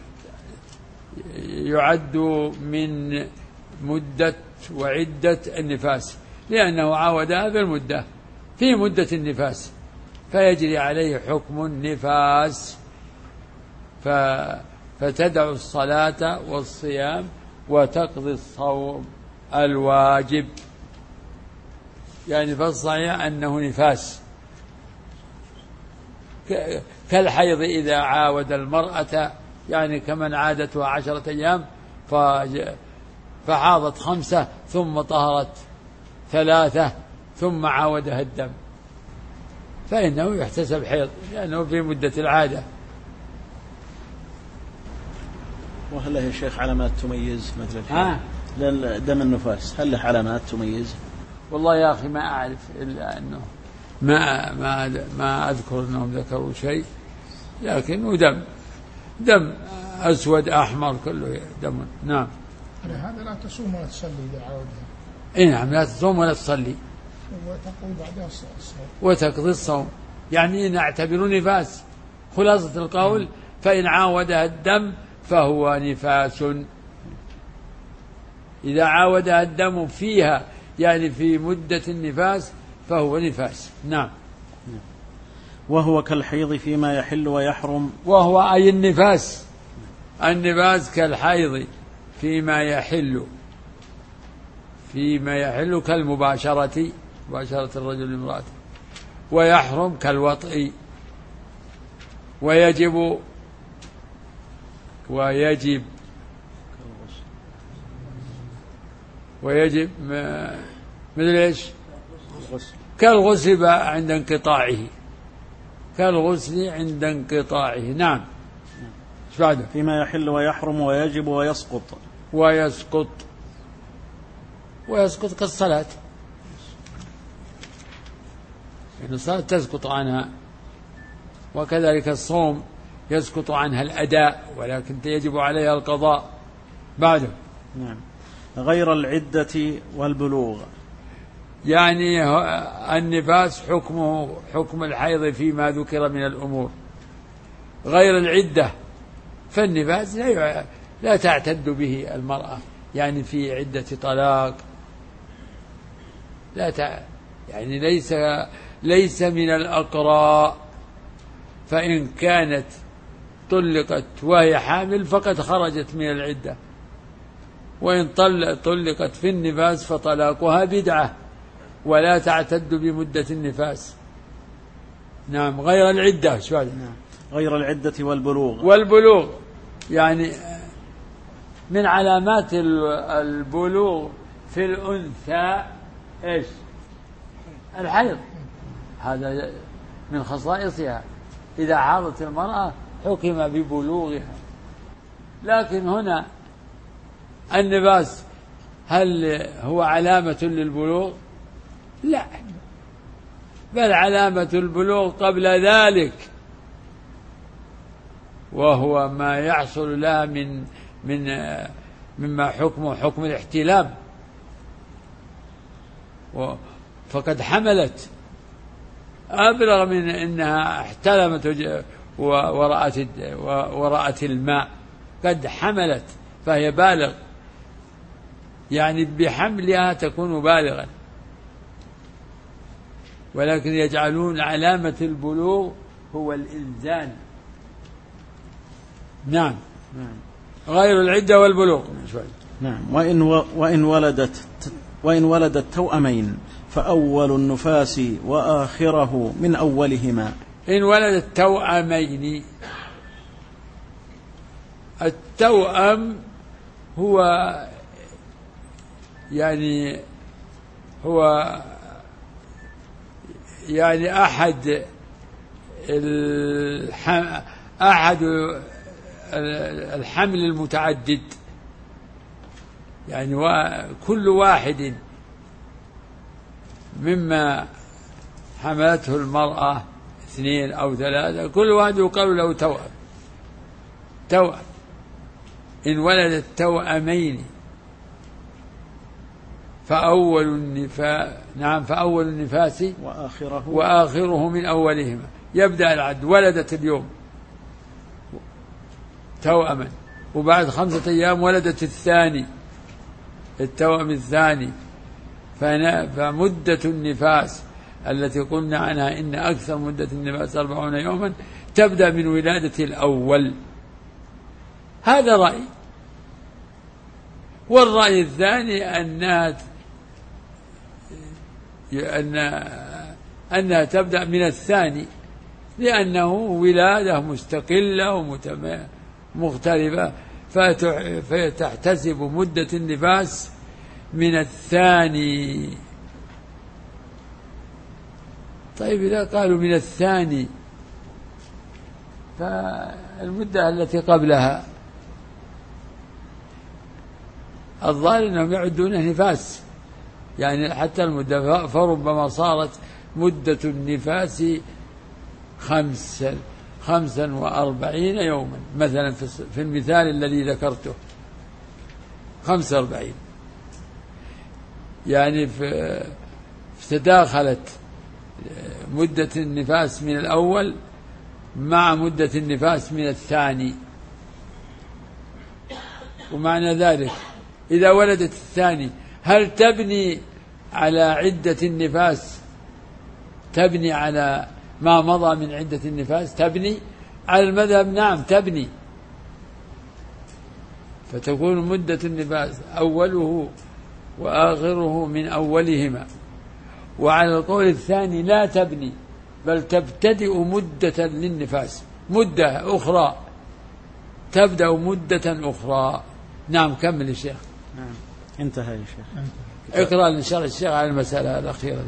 [SPEAKER 1] يعد من مدة وعدة النفاس، لأنه عاودها في المدة في مدة النفاس فيجري عليه حكم النفاس، فتدع الصلاة والصيام وتقضي الصوم الواجب. يعني فالصحيح أنه نفاس كالحيض إذا عاود المرأة، يعني كمن عادتها عشرة أيام فحاضت خمسة ثم طهرت ثلاثة ثم عاودها الدم، فإنه يحتسب حيض لأنه في مدة العادة.
[SPEAKER 3] وهل له يا شيخ علامات تميز
[SPEAKER 1] ها؟
[SPEAKER 3] مثل دم النفاس، هل له علامات تميز؟
[SPEAKER 1] والله يا أخي ما أعرف إلا أنه ما ما ما أذكر أنهم ذكروا شيء، لكنه دم دم أسود أحمر كله دم. نعم.
[SPEAKER 2] هذا لا تصوم ولا تصلي إذا عاودها.
[SPEAKER 1] إيه نعم، لا تصوم ولا تصلي
[SPEAKER 2] وتقضي بعدها الصوم
[SPEAKER 1] وتقضي الصوم، يعني نعتبر نفاس. خلاصة القول فإن عاودها الدم فهو نفاس. إذا عاودها الدم فيها يعني في مدة النفاس فهو نفاس. نعم.
[SPEAKER 3] وهو كالحيض فيما يحل ويحرم.
[SPEAKER 1] وهو أي النفاس، النفاس كالحيض فيما يحل، فيما يحل كالمباشرة، مباشرة الرجل لامرأته، ويحرم كالوطء، ويجب ويجب ويجب مثل ايش؟ كالغسل عند انقطاعه، كالغسل عند انقطاعه. نعم. ايش بعده؟
[SPEAKER 3] فيما يحل ويحرم ويجب ويسقط.
[SPEAKER 1] ويسقط ويسقط كالصلاة، يعني الصلاة تسقط عنها، وكذلك الصوم يسقط عنها الأداء ولكن يجب عليها القضاء. بعده.
[SPEAKER 3] نعم. غير العدة والبلوغ،
[SPEAKER 1] يعني النفاس حكمه حكم الحيض فيما ذكر من الأمور، غير العدة فالنفاس لا لا تعتد به المرأة، يعني في عدة طلاق لا تع... يعني ليس ليس من الأقراء، فإن كانت طلقت وهي حامل فقد خرجت من العدة، وإن طلقت في النفاس فطلاقها بدعة ولا تعتد بمدة النفاس. نعم. غير العدة. شو هذا؟
[SPEAKER 3] نعم. غير العدة والبلوغ.
[SPEAKER 1] والبلوغ يعني من علامات البلوغ في الأنثى إيش؟ الحيض، هذا من خصائصها، إذا حاضت المرأة حكم ببلوغها. لكن هنا النفاس هل هو علامة للبلوغ؟ لا، بل علامة البلوغ قبل ذلك، وهو ما يحصل لها من من مما حكمه حكم الاحتلام، فقد حملت أبلغ من أنها احتلمت ورأت ورأت الماء، قد حملت فهي بالغ، يعني بحملها تكون بالغا، ولكن يجعلون علامة البلوغ هو الإنزال. نعم. غير العدة والبلوغ.
[SPEAKER 3] نعم. وإن وإن ولدت وإن ولدت توأمين فأول النفاس وآخره من أولهما.
[SPEAKER 1] إن ولدت توأمين، التوأم هو يعني هو يعني أحد الحم أحد الحمل المتعدد، يعني كل واحد مما حملته المرأة اثنين أو ثلاثة كل واحد يقال له توأم. توأم. إن ولدت توأمين فأول النفاس نعم فأول النفاس
[SPEAKER 3] وآخره
[SPEAKER 1] وآخره من أولهما. يبدأ العد، ولدت اليوم توأما، وبعد خمسة أيام ولدت الثاني التوأم الثاني، فمدة النفاس التي قلنا عنها إن أكثر مدة النفاس أربعون يوما تبدأ من ولادة الأول. هذا رأي. والرأي الثاني أنها أن أنها تبدأ من الثاني، لأنه ولادة مستقلة ومختلفة، فتحتسب مدة النفاس من الثاني. طيب إذا قالوا من الثاني فالمدة التي قبلها الظاهر أنهم يعدون نفاس، يعني حتى المدة، فربما صارت مدة النفاس خمسا خمسا وأربعين يوما مثلا في المثال الذي ذكرته، خمسة وأربعين، يعني في تداخلت مدة النفاس من الأول مع مدة النفاس من الثاني. ومعنى ذلك إذا ولدت الثاني هل تبني على عدة النفاس تبني على ما مضى من عدة النفاس؟ تبني على المذهب نعم تبني، فتكون مدة النفاس أوله وآخره من أولهما. وعلى القول الثاني لا تبني، بل تبتدئ مدة للنفاس، مدة أخرى، تبدأ مدة أخرى. نعم كمل الشيخ.
[SPEAKER 3] نعم انتهى يا شيخ.
[SPEAKER 1] اقرأ إن شاء الله الشيخ على المسألة الأخيرة.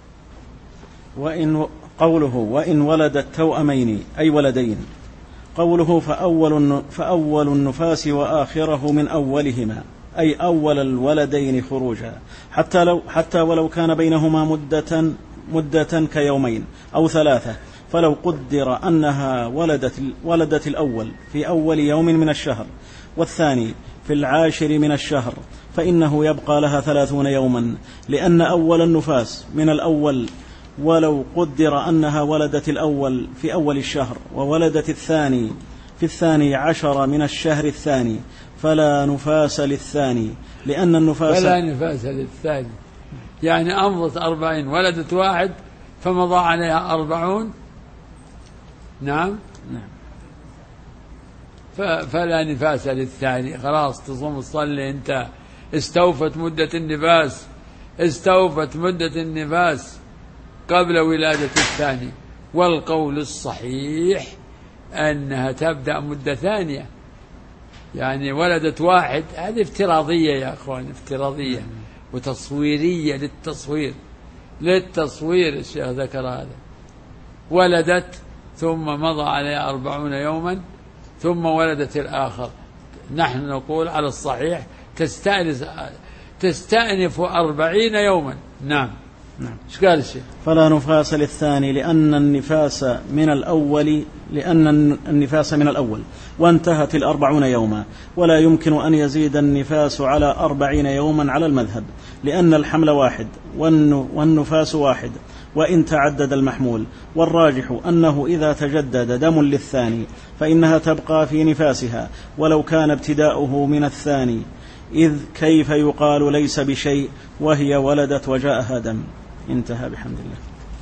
[SPEAKER 3] وإن قوله وإن ولدت توأمين أي ولدين، قوله فأول, فأول النفاس وآخره من أولهما أي أول الولدين خروجا، حتى, لو حتى ولو كان بينهما مدة, مدة كيومين أو ثلاثة، فلو قدر أنها ولدت, ولدت الأول في أول يوم من الشهر والثاني في العاشر من الشهر، فإنه يبقى لها ثلاثون يوما، لأن أول النفاس من الأول، ولو قدر أنها ولدت الأول في أول الشهر وولدت الثاني في الثاني عشر من الشهر الثاني، فلا نفاس للثاني، لأن النفاس
[SPEAKER 1] فلا نفاس للثاني يعني أمضت أربعين، ولدت واحد فمضى عليها أربعون. نعم
[SPEAKER 3] نعم
[SPEAKER 1] فلا نفاس للثاني، خلاص تصوم تصلي انت، استوفت مدة النفاس، استوفت مدة النفاس قبل ولادة الثاني. والقول الصحيح أنها تبدأ مدة ثانية، يعني ولدت واحد، هذه افتراضية يا أخوان، افتراضية وتصويرية للتصوير، للتصوير الشيخ ذكر هذا. ولدت ثم مضى عليها أربعون يوما ثم ولدت الآخر، نحن نقول على الصحيح تستأنف, تستأنف أربعين يوما. نعم
[SPEAKER 3] نعم.
[SPEAKER 1] ايش قال الشيخ؟
[SPEAKER 3] فلا نفاس للثاني لأن النفاس من الأول لأن النفاس من الأول وانتهت الأربعون يوما، ولا يمكن أن يزيد النفاس على أربعين يوما على المذهب، لأن الحمل واحد والنفاس واحد وإن تعدد المحمول. والراجح أنه إذا تجدد دم للثاني فإنها تبقى في نفاسها ولو كان ابتداؤه من الثاني، إذ كيف يقال ليس بشيء وهي ولدت وجاءها دم. انتهى بحمد الله.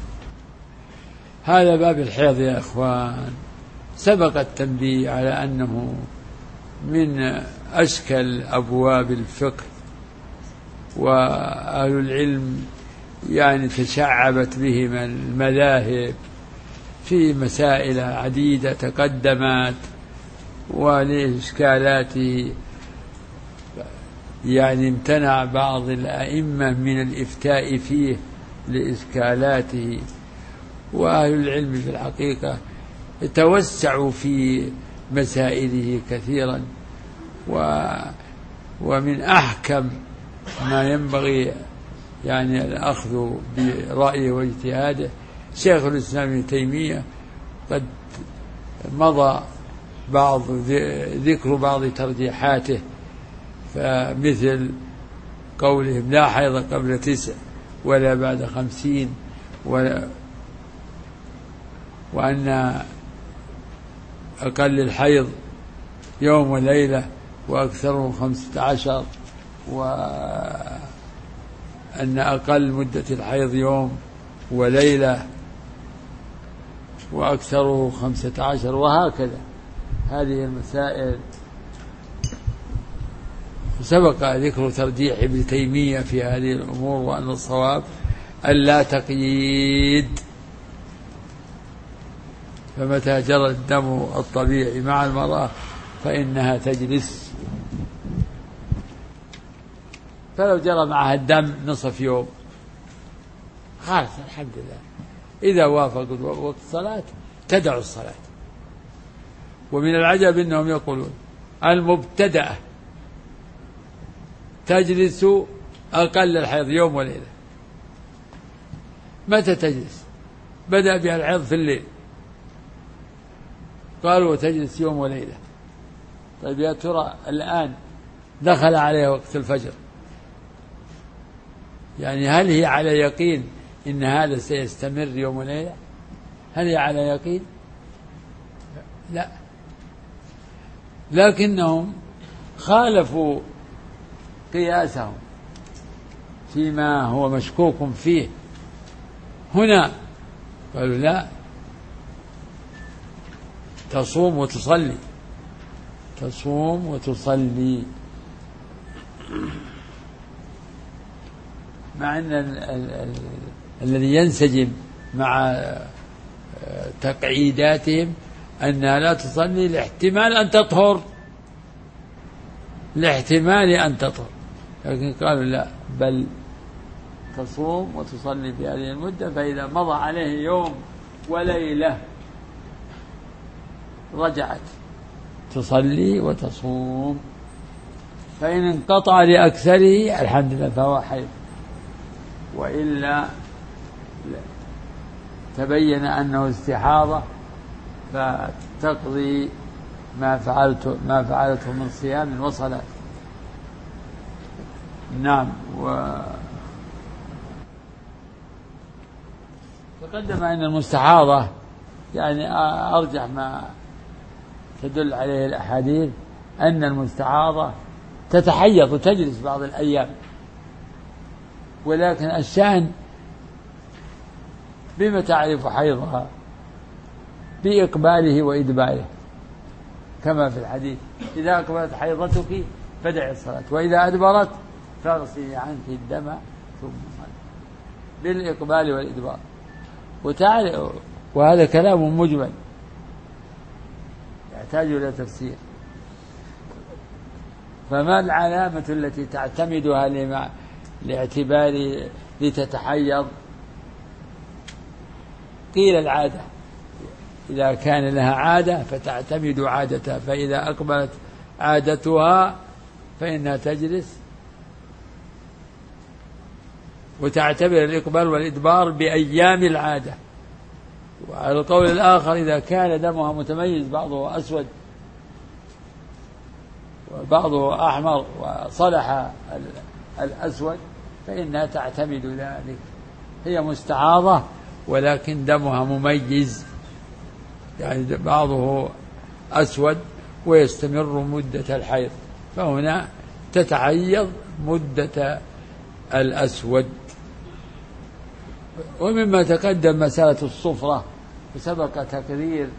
[SPEAKER 1] هذا باب الحيض يا إخوان، سبق التنبيه على أنه من أشكل أبواب الفقه، وأهل العلم يعني تشعبت بهم المذاهب في مسائل عديدة تقدمت، ولإشكالاته يعني امتنع بعض الأئمة من الإفتاء فيه لإشكالاته. وأهل العلم في الحقيقة توسعوا في مسائله كثيرا، و ومن أحكم ما ينبغي يعني الأخذ برأيه واجتهاده شيخ الإسلام ابن تيمية، قد مضى بعض ذكر بعض ترجيحاته، فمثل قولهم لا حيض قبل تسع ولا بعد خمسين، ولا وأن أقل الحيض يوم وليلة وأكثره خمسة عشر، وأن أقل مدة الحيض يوم وليلة وأكثره خمسة عشر، وهكذا. هذه المسائل سبق ذكر ترجيح ابن تيمية في هذه الأمور، وأن الصواب ألا تقييد، فمتى جرى الدم الطبيعي مع المرأة فإنها تجلس، فلو جرى معها الدم نصف يوم خلاص الحمد لله، إذا وافق وقت الصلاة تدع الصلاة. ومن العجب أنهم يقولون المبتدأة تجلس أقل الحيض يوم وليلة. متى تجلس؟ بدأ بها الحيض في الليل، قالوا وتجلس يوم وليلة. طيب يا ترى الآن دخل عليها وقت الفجر، يعني هل هي على يقين إن هذا سيستمر يوم وليلة؟ هل هي على يقين؟ لا، لكنهم خالفوا قياسهم فيما هو مشكوك فيه. هنا قالوا لا، تصوم وتصلي، تصوم وتصلي. مع أن ال ال ال الذي ينسجم مع تقعيداتهم أنها لا تصلي لاحتمال أن تطهر، لاحتمال أن تطهر، لكن قالوا لا، بل تصوم وتصلي في هذه المدة، فإذا مضى عليه يوم وليلة رجعت تصلي وتصوم. فإن انقطع لأكثره الحمد لله فهو حيض، وإلا تبين أنه استحاضة فتقضي ما فعلته ما فعلته من صيام وصلاة. نعم. و تقدم أن المستحاضة يعني أرجح ما تدل عليه الأحاديث أن المستحاضة تتحيض وتجلس بعض الأيام، ولكن الشأن بما تعرف حيضها؟ بإقباله وإدباره، كما في الحديث: إذا أقبلت حيضتك فدعي الصلاة، وإذا أدبرت فاغسلي عنك الدم ثم صلي، بالإقبال والإدبار. وتعرف، وهذا كلام مجمل يحتاج إلى تفسير. فما العلامة التي تعتمدها لمع... لاعتبار لتتحيض؟ قيل العادة، إذا كان لها عادة فتعتمد عادتها، فإذا أقبلت عادتها فإنها تجلس وتعتبر الإقبال والإدبار بأيام العادة. وعلى القول الآخر إذا كان دمها متميز، بعضه أسود وبعضه أحمر وصلح الأسود، فإنها تعتمد ذلك، هي مستعاضة ولكن دمها مميز، يعني بعضه أسود ويستمر مدة الحيض، فهنا تتحيض مدة الأسود. ومما تقدم مسألة الصفرة، وسبق تقرير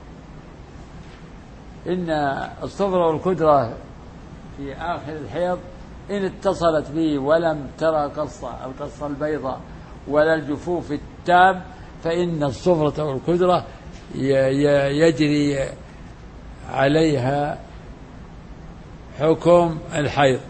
[SPEAKER 1] إن الصفرة والكدرة في آخر الحيض إن اتصلت به ولم ترى قصة القصة البيضاء ولا الجفوف التام، فإن الصفرة والكدرة يجري عليها حكم الحيض.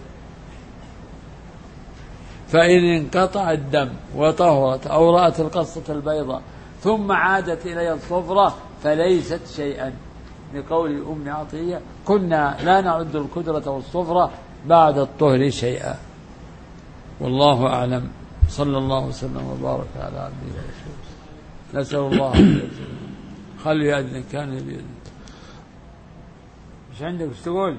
[SPEAKER 1] فإن انقطع الدم وطهرت أو رأت القصة البيضاء ثم عادت إليها الصفرة فليست شيئا، لقول أم عطية: كنا لا نعد الكدرة والصفرة بعد الطهر شيئا. والله أعلم. صلى الله وسلم وبارك على عبده ورسوله. نسأل الله أن يجزيه. خلوا يأذن كان بيأذن. مش عندك ايش تقول؟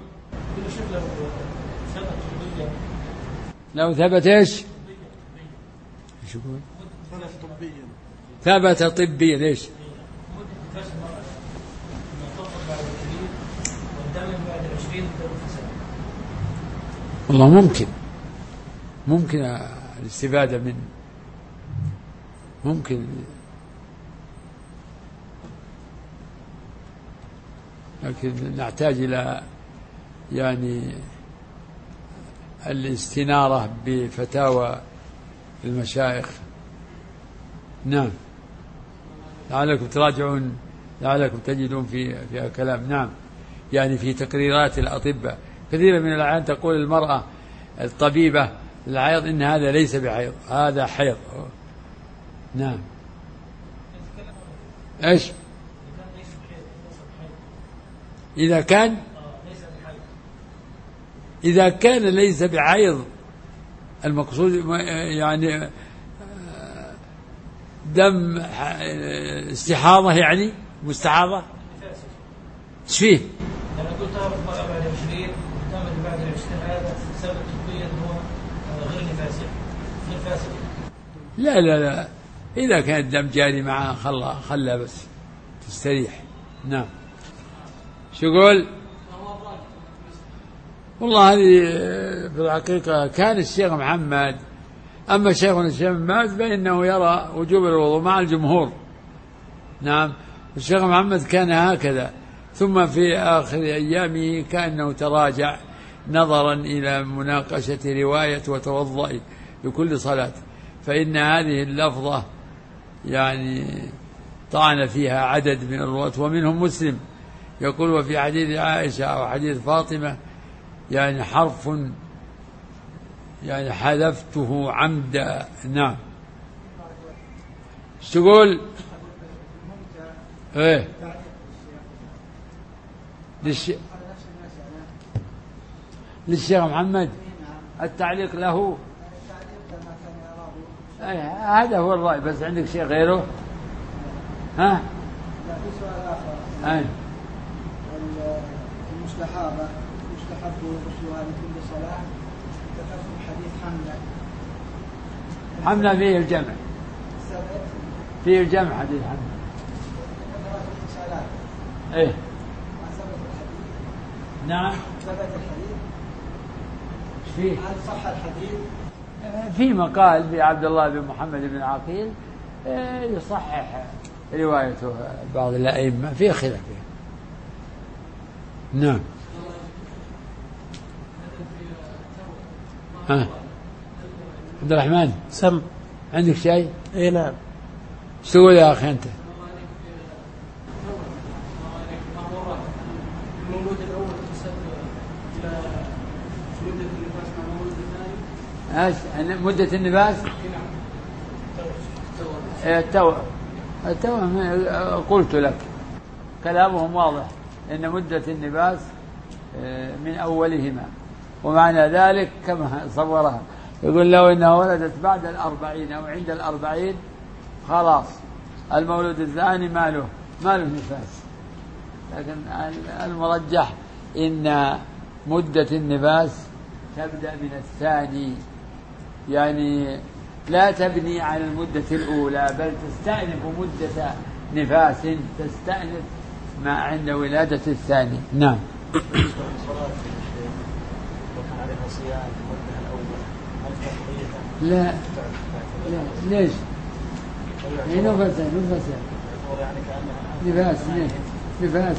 [SPEAKER 1] لو ثبت ايش؟ ايش يقول؟ ثبت طبيا. ليش؟ والله ممكن ممكن الاستفادة من ممكن، لكن نحتاج إلى يعني الاستنارة بفتاوى المشايخ. نعم، لعلكم تراجعون، لعلكم تجدون في فيها كلام. نعم، يعني في تقريرات الأطباء كثيرا من الأحيان تقول المرأة الطبيبة الحيض إن هذا ليس بحيض، هذا حيض. نعم. إيش؟ إذا كان إذا كان ليس بحيض، المقصود يعني دم استحاضة، يعني مستحاضة. ايش فيه؟
[SPEAKER 4] أنا قلت هذا المرأة بعد عشرين وتمت بعد العشرين، هذا سبب طبيا هو غير نفاسي غير فاسد.
[SPEAKER 1] لا لا لا، إذا كان الدم جاري معها خلى خلى بس تستريح. نعم. شو يقول؟ والله هذه في الحقيقة كان الشيخ محمد، أما شيخنا الشيخ محمد فإنه يرى وجوب الوضوء مع الجمهور، نعم. الشيخ محمد كان هكذا، ثم في آخر أيامه كأنه تراجع نظرا إلى مناقشة رواية وتوضأ لكل صلاة، فإن هذه اللفظة يعني طعن فيها عدد من الرواة ومنهم مسلم، يقول وفي حديث عائشة أو حديث فاطمة يعني حرف يعني حذفته عمدا. نعم. ايش تقول؟ ايه للش... للشيخ محمد التعليق له. ايه هذا هو الرأي، بس عندك شيء غيره؟ ها؟
[SPEAKER 5] لا، في سؤال آخر.
[SPEAKER 1] أين؟
[SPEAKER 5] المستحاضة يستحب غسلها لكل صلاة، تفهم حديث حملة.
[SPEAKER 1] حملة فيه الجمع،
[SPEAKER 5] ثبت
[SPEAKER 1] فيه الجمع حديث حملة. ايه
[SPEAKER 5] ما ثبت الحديث.
[SPEAKER 1] نعم
[SPEAKER 5] ثبت الحديث.
[SPEAKER 1] فيه
[SPEAKER 5] هل صح الحديث؟
[SPEAKER 1] في مقال بعبد الله بن محمد بن عقيل يصحح روايته بعض الأئمة، في خلاف. نعم. ها عبد الرحمن
[SPEAKER 6] سم
[SPEAKER 1] عندك شيء؟
[SPEAKER 6] اي نعم.
[SPEAKER 1] ايش تقول يا اخي انت؟
[SPEAKER 4] المولود الاول تسد الى مده النفاس مع المولود الثاني.
[SPEAKER 1] ايش مدة النفاس؟ التو التو قلت لك كلامهم واضح ان مدة النفاس من اولهما، ومعنى ذلك كما صورها يقول لو انها ولدت بعد الأربعين او عند الأربعين خلاص المولود الثاني ما له ما له نفاس، لكن المرجح ان مدة النفاس تبدأ من الثاني، يعني لا تبني على المدة الأولى بل تستأنف مدة نفاس تستأنف ما عند ولادة الثاني. نعم. لا لا ليش؟ هي نفسه نفسه نفاس نفاس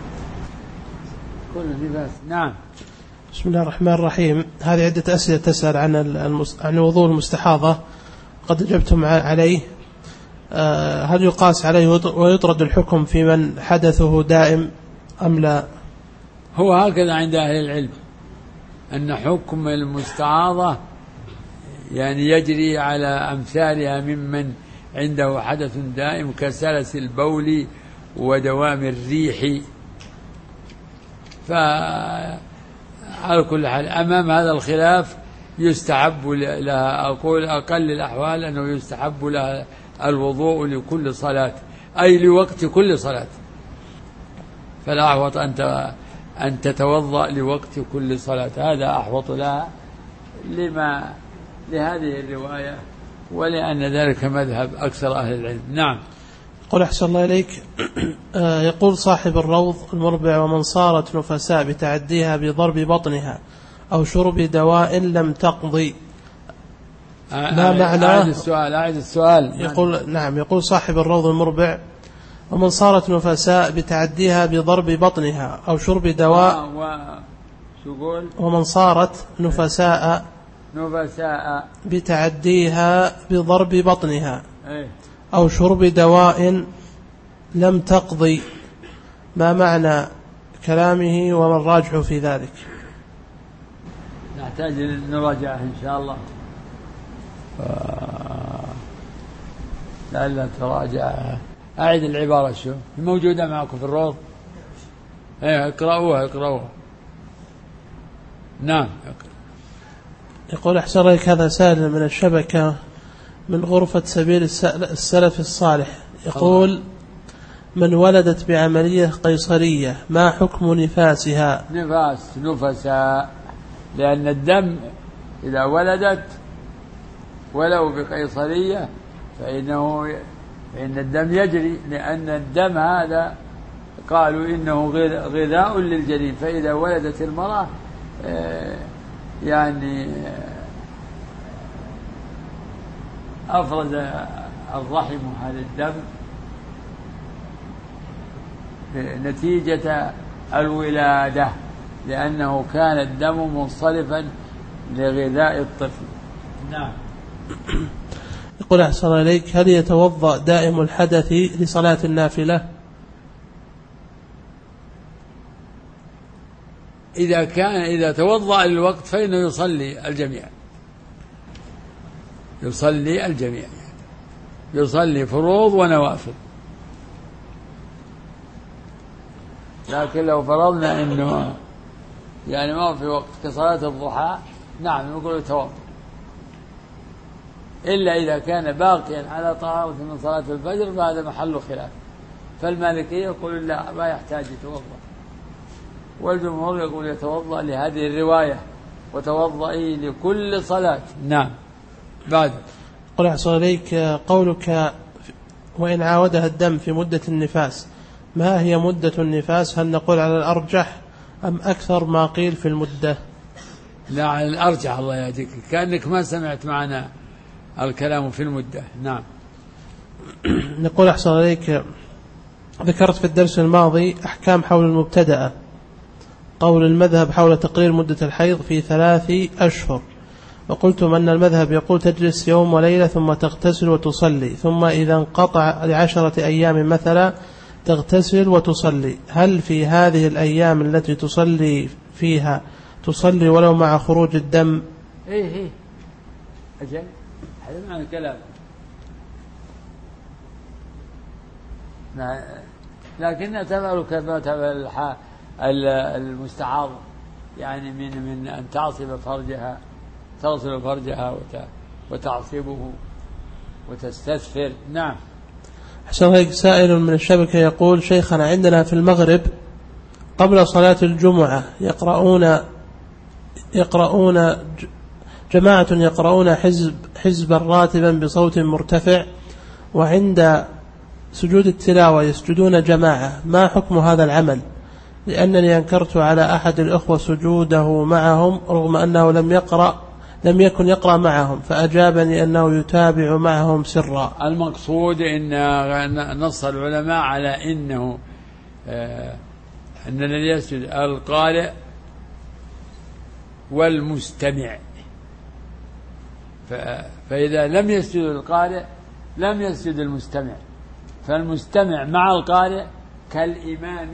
[SPEAKER 1] كل نفاس. نعم.
[SPEAKER 6] بسم الله الرحمن الرحيم. هذه عدة أسئلة تسأل عن المس... عن وضوء المستحاضة، قد أجبتم عليه. أه هل يقاس عليه ويطرد الحكم في من حدثه دائم أم لا؟
[SPEAKER 1] هو هكذا عند أهل العلم أن حكم المستعاضة يعني يجري على أمثالها ممن عنده حدث دائم كسلس البول ودوام الريح. فعلى كل حال أمام هذا الخلاف يستحب لها، أقول أقل الأحوال أنه يستحب لها الوضوء لكل صلاة، أي لوقت كل صلاة، فالأحوط أن أن تتوضأ لوقت كل صلاة، هذا أحوط لها لما لهذه الرواية ولأن ذلك مذهب أكثر أهل العلم. نعم.
[SPEAKER 6] قل أحسن الله إليك. يقول صاحب الروض المربع ومن صارت نفساء بتعديها بضرب بطنها أو شرب دواء لم تقضي، ما معنى؟
[SPEAKER 1] أعد السؤال أعد السؤال.
[SPEAKER 6] يقول نعم. يقول صاحب الروض المربع ومن صارت نفساء بتعديها بضرب بطنها أو شرب دواء
[SPEAKER 1] و...
[SPEAKER 6] ومن صارت نفساء
[SPEAKER 1] نفساء
[SPEAKER 6] بتعديها بضرب بطنها
[SPEAKER 1] أي.
[SPEAKER 6] أو شرب دواء لم تقضي، ما معنى كلامه وما الراجح في ذلك؟
[SPEAKER 1] نحتاج نراجعه إن شاء الله، لعل تراجع. أعد العبارة شو موجودة معكم في الروض؟ ايه اقرأوها اقرأوها. نعم.
[SPEAKER 6] يقول أحسن لك هذا سائل من الشبكة من غرفة سبيل السلف الصالح، يقول من ولدت بعملية قيصرية ما حكم نفاسها؟
[SPEAKER 1] نفاس نفساء، لأن الدم إذا ولدت ولو بقيصرية فإنه فإن الدم يجري، لأن الدم هذا قالوا إنه غذاء للجنين، فإذا ولدت المرأة يعني أفرز الرحم هذا الدم نتيجة الولادة، لأنه كان الدم منصرفا لغذاء الطفل. نعم.
[SPEAKER 6] يقول أحسن إليك: هل يتوضأ دائم الحدث لصلاة النافلة؟
[SPEAKER 1] إذا كان إذا توضأ للوقت فإنه يصلي الجميع، يصلي الجميع يصلي فروض ونوافل. لكن لو فرضنا إنه يعني ما في وقت كصلاة الضحى، نعم نقول يتوضأ، إلا إذا كان باقيا على طهارة من صلاة الفجر فهذا محل خلاف. فالمالكية يقول لا، ما يحتاج يتوضأ، والجمهور يقول يتوضأ لهذه الرواية: وتوضئي لكل صلاة. نعم. بعد
[SPEAKER 6] قل أحسن إليك: قولك وإن عاودها الدم في مدة النفاس، ما هي مدة النفاس؟ هل نقول على الأرجح أم أكثر ما قيل في المدة؟
[SPEAKER 1] لا، على الأرجح. الله يهديك، كأنك ما سمعت معنا الكلام في المدة. نعم.
[SPEAKER 6] نقول أحسن إليك: ذكرت في الدرس الماضي أحكام حول المبتدأة، قول المذهب حول تقرير مدة الحيض في ثلاث أشهر، وقلتم أن المذهب يقول تجلس يوم وليلة ثم تغتسل وتصلي، ثم إذا انقطع لعشرة أيام مثلا تغتسل وتصلي. هل في هذه الأيام التي تصلي فيها تصلي ولو مع خروج الدم؟
[SPEAKER 1] إيه إيه أجل، هذا معنى الكلام. لكنها تفعل كما تفعل المستعاضة، يعني من من أن تعصب فرجها، تغسل فرجها وتعصبه وتستثفر. نعم.
[SPEAKER 6] حسن هيك سائل من الشبكة يقول: شيخنا، عندنا في المغرب قبل صلاة الجمعة يقرؤون يقرؤون جماعة يقرؤون حزب حزبا راتبا بصوت مرتفع، وعند سجود التلاوة يسجدون جماعة، ما حكم هذا العمل؟ لأنني أنكرت على أحد الأخوة سجوده معهم رغم أنه لم يقرأ لم يكن يقرأ معهم، فأجابني أنه يتابع معهم سرا.
[SPEAKER 1] المقصود إن نص العلماء على إنه أن الذي يسجد القارئ والمستمع، فإذا لم يسجد القارئ لم يسجد المستمع، فالمستمع مع القارئ كالإمام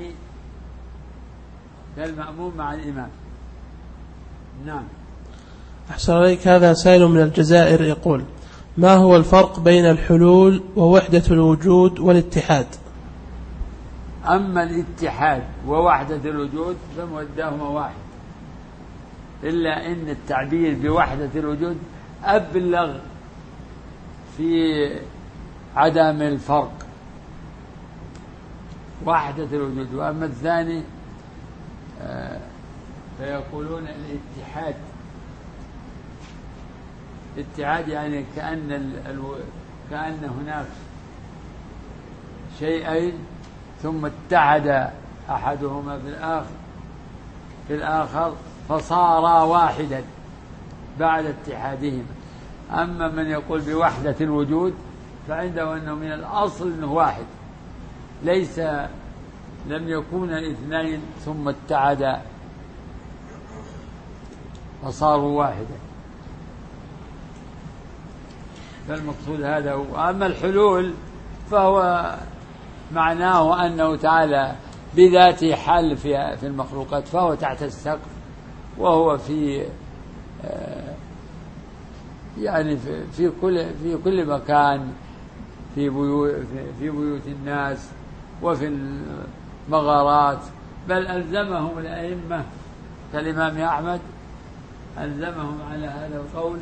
[SPEAKER 1] كالمأموم مع الإمام. نعم.
[SPEAKER 6] أحسن عليك. هذا سائل من الجزائر يقول: ما هو الفرق بين الحلول ووحدة الوجود والاتحاد؟
[SPEAKER 1] أما الاتحاد ووحدة الوجود فموداهما واحد، إلا أن التعبير بوحدة الوجود أبلغ في عدم الفرق، وحدة الوجود. وأما الثاني فيقولون الاتحاد. الاتحاد يعني كأن ال... كأن هناك شيئين ثم اتحد أحدهما في الآخر في الآخر فصارا واحدا بعد اتحادهما. أما من يقول بوحدة الوجود فعنده أنه من الأصل أنه واحد، ليس لم يكون اثنين ثم اتحدا وصاروا واحدا، فالمقصود هذا هو. أما الحلول فهو معناه أنه تعالى بذاته حل في في المخلوقات، فهو تحت السقف، وهو في يعني في كل في كل مكان، في بيوت في بيوت الناس وفي المغارات. بل ألزمهم الأئمة كالإمام أحمد، ألزمهم على هذا القول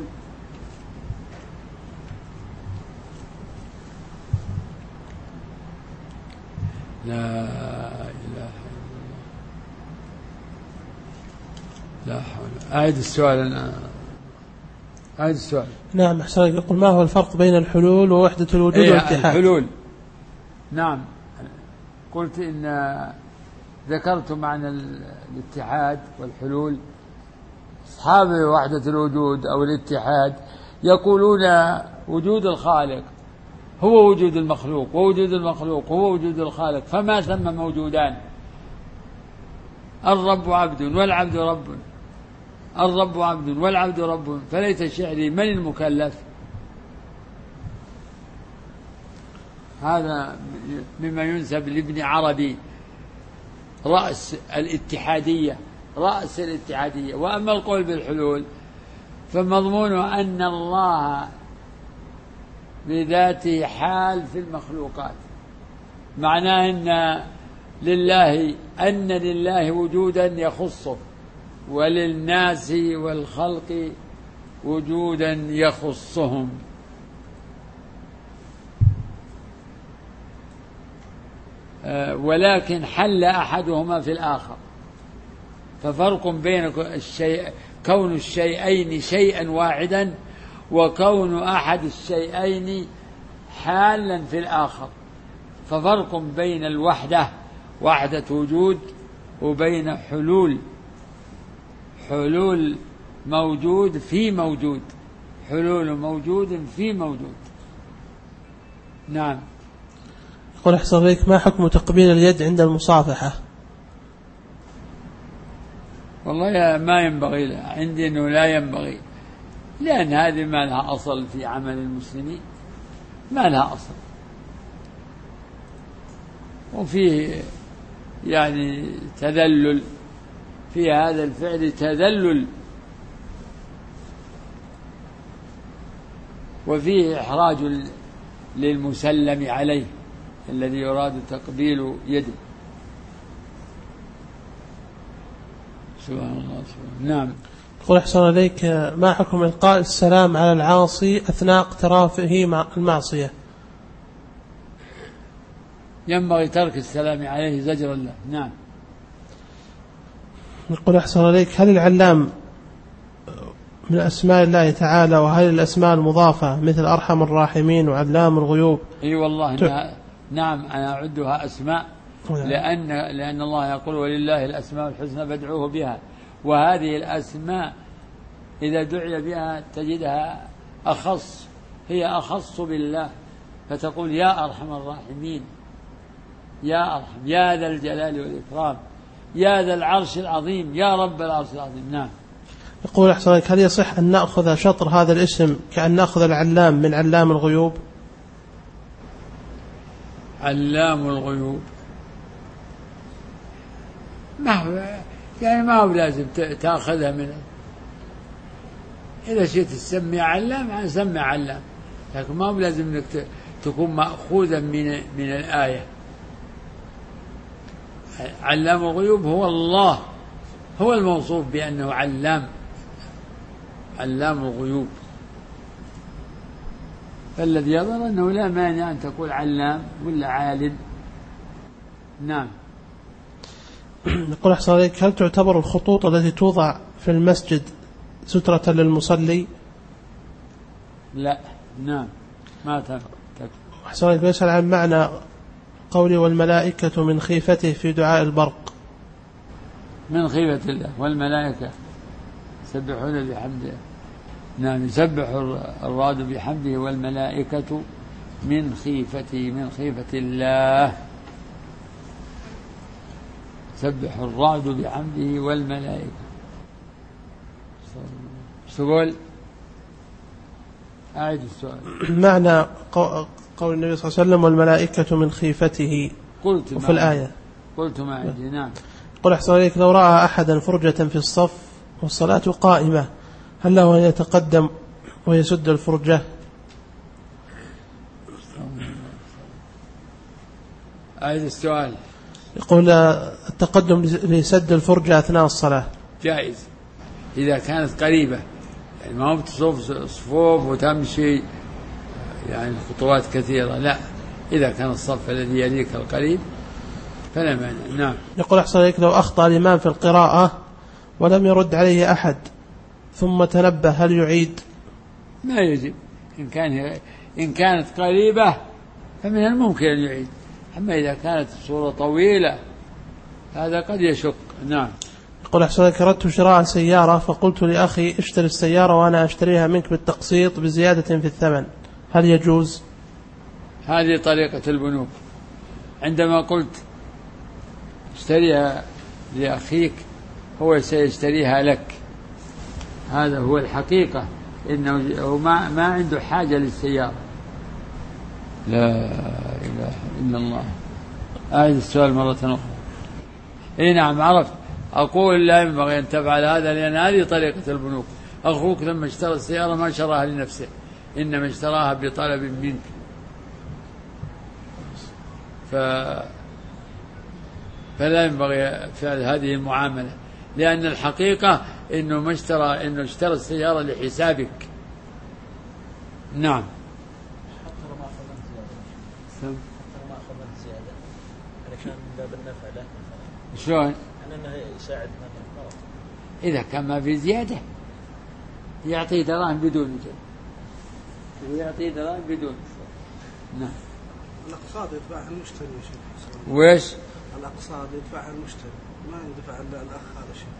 [SPEAKER 1] لا إله إلا الله. لا حول. أعيد السؤال. أنا أعيد السؤال.
[SPEAKER 6] نعم أحسن. يقول: ما هو الفرق بين الحلول ووحدة الوجود
[SPEAKER 1] إيه
[SPEAKER 6] والاتحاد؟
[SPEAKER 1] الحلول. نعم، قلت إن ذكرت معنى الاتحاد والحلول. أصحاب وحدة الوجود أو الاتحاد يقولون وجود الخالق هو وجود المخلوق ووجود المخلوق هو وجود الخالق، فما ثم موجودان، الرب عبد والعبد رب، الرب عبد والعبد رب، فليت شعري من المكلف. هذا مما ينسب لابن عربي رأس الاتحادية، رأس الاتحادية. وأما القول بالحلول فمضمونه أن الله بذاته حال في المخلوقات، معناه أن لله أن لله وجودا يخصه، وللناس والخلق وجودا يخصهم. ولكن حل أحدهما في الآخر، ففرق بين الشيء كون الشيئين شيئا واحدا وكون أحد الشيئين حالا في الآخر، ففرق بين الوحدة وحدة وجود وبين حلول حلول موجود في موجود، حلول موجود في موجود. نعم.
[SPEAKER 6] يقول أحسن عليك، ما حكم تقبيل اليد عند المصافحة؟
[SPEAKER 1] والله ما ينبغي له، عندي أنه لا ينبغي، لأن هذه ما لها أصل في عمل المسلمين، ما لها أصل، وفيه يعني تذلل في هذا الفعل، تذلل، وفيه إحراج للمسلم عليه الذي يراد تقبيل يده. سبحان الله. سبحان. نعم.
[SPEAKER 6] يقول أحسن عليك، ما حكم إلقاء السلام على العاصي أثناء اقترافه مع المعصية؟
[SPEAKER 1] ينبغي ترك السلام عليه زجرا له. نعم.
[SPEAKER 6] يقول أحسن عليك، هل العلام من أسماء الله تعالى، وهل الأسماء المضافة مثل أرحم الراحمين وعلام الغيوب؟
[SPEAKER 1] اي والله ت... نعم، أنا أعدها أسماء، لأن لأن الله يقول ولله الأسماء الحسنى فادعوه بها، وهذه الأسماء إذا دعي بها تجدها أخص، هي أخص بالله، فتقول يا أرحم الراحمين، يا أرحم، يا ذا الجلال والإكرام، يا ذا العرش العظيم، يا رب العرش العظيم. نعم.
[SPEAKER 6] يقول أحسن عليك، هل يصح أن نأخذ شطر هذا الاسم كأن نأخذ العلام من علام الغيوب؟
[SPEAKER 1] علام الغيوب ما هو يعني ما هو لازم تأخذها منه، إذا شئت تسمي علام سمي علام، لكن ما هو لازم انك تكون مأخوذا من من الآية. علام الغيوب هو الله، هو الموصوف بأنه علام، علام الغيوب، فالذي يظهر أنه لا مانع أن تقول علام ولا عالم. نعم.
[SPEAKER 6] يقول أحسن عليك، هل تعتبر الخطوط التي توضع في المسجد سترة للمصلي؟
[SPEAKER 1] لا. نعم ما تكفي.
[SPEAKER 6] أحسن عليك، يسأل عن معنى قولي والملائكة من خيفته في دعاء البرق.
[SPEAKER 1] من خيفة الله، والملائكة يسبحون بحمده. نعم، يسبح الرعد بحمده والملائكة من خيفته، من خيفة الله، يسبح الرعد بحمده والملائكة. سؤال، أعيد السؤال.
[SPEAKER 6] معنى قول النبي صلى الله عليه وسلم والملائكة من خيفته
[SPEAKER 1] قلت
[SPEAKER 6] وفي الآية.
[SPEAKER 1] قلت ما عندي. نعم.
[SPEAKER 6] قل أحسن عليك، لو رأى أحدا فرجة في الصف والصلاة قائمة هل له أن يتقدم ويسد الفرجة؟
[SPEAKER 1] أعيد السؤال.
[SPEAKER 6] يقول التقدم لسد الفرجة أثناء الصلاة
[SPEAKER 1] جائز إذا كانت قريبة، يعني ما هو بتصف صفوف وتمشي يعني خطوات كثيرة، لا، إذا كان الصف الذي يليك القريب فلا مانع. نعم.
[SPEAKER 6] يقول أحسن عليك، لو أخطأ الإمام في القراءة ولم يرد عليه أحد ثم تنبه هل يعيد؟
[SPEAKER 1] ما يجب، إن كان إن كانت قريبة فمن الممكن أن يعيد، أما إذا كانت الصورة طويلة هذا قد يشق. نعم.
[SPEAKER 6] يقول أحسن عليك، أردت شراء سيارة فقلت لأخي اشتري السيارة وأنا أشتريها منك بالتقسيط بزيادة في الثمن، هل يجوز؟
[SPEAKER 1] هذه طريقة البنوك. عندما قلت اشتريها لأخيك هو سيشتريها لك، هذا هو الحقيقة، إنه ما, ما عنده حاجة للسيارة. لا إله إلا الله. أعيد السؤال مرة أخرى. إيه نعم عرفت. أقول لا ينبغي أن تفعل هذا، لأن هذه طريقة البنوك. أخوك لما اشترى السيارة ما شراها لنفسه، إنما اشتراها بطلب منك، ف... فلا ينبغي فعل هذه المعاملة، لأن الحقيقة إنه ما اشترى إنه اشترى السيارة لحسابك. نعم.
[SPEAKER 7] حتى لو ما أخذت زيادة، حتى لو ما أخذت زيادة، يعني كان من باب النفع له مثلا.
[SPEAKER 1] شلون؟
[SPEAKER 7] يعني أنه يساعد من الغلط.
[SPEAKER 1] إذا كان ما في زيادة يعطيه دراهم بدون جد، ويعطيه دراهم بدون. نعم.
[SPEAKER 5] الأقساط يدفعها المشتري يا شيخ.
[SPEAKER 1] ويش؟
[SPEAKER 5] الأقساط يدفعها المشتري، ما يدفع إلا الأخ هذا شيء.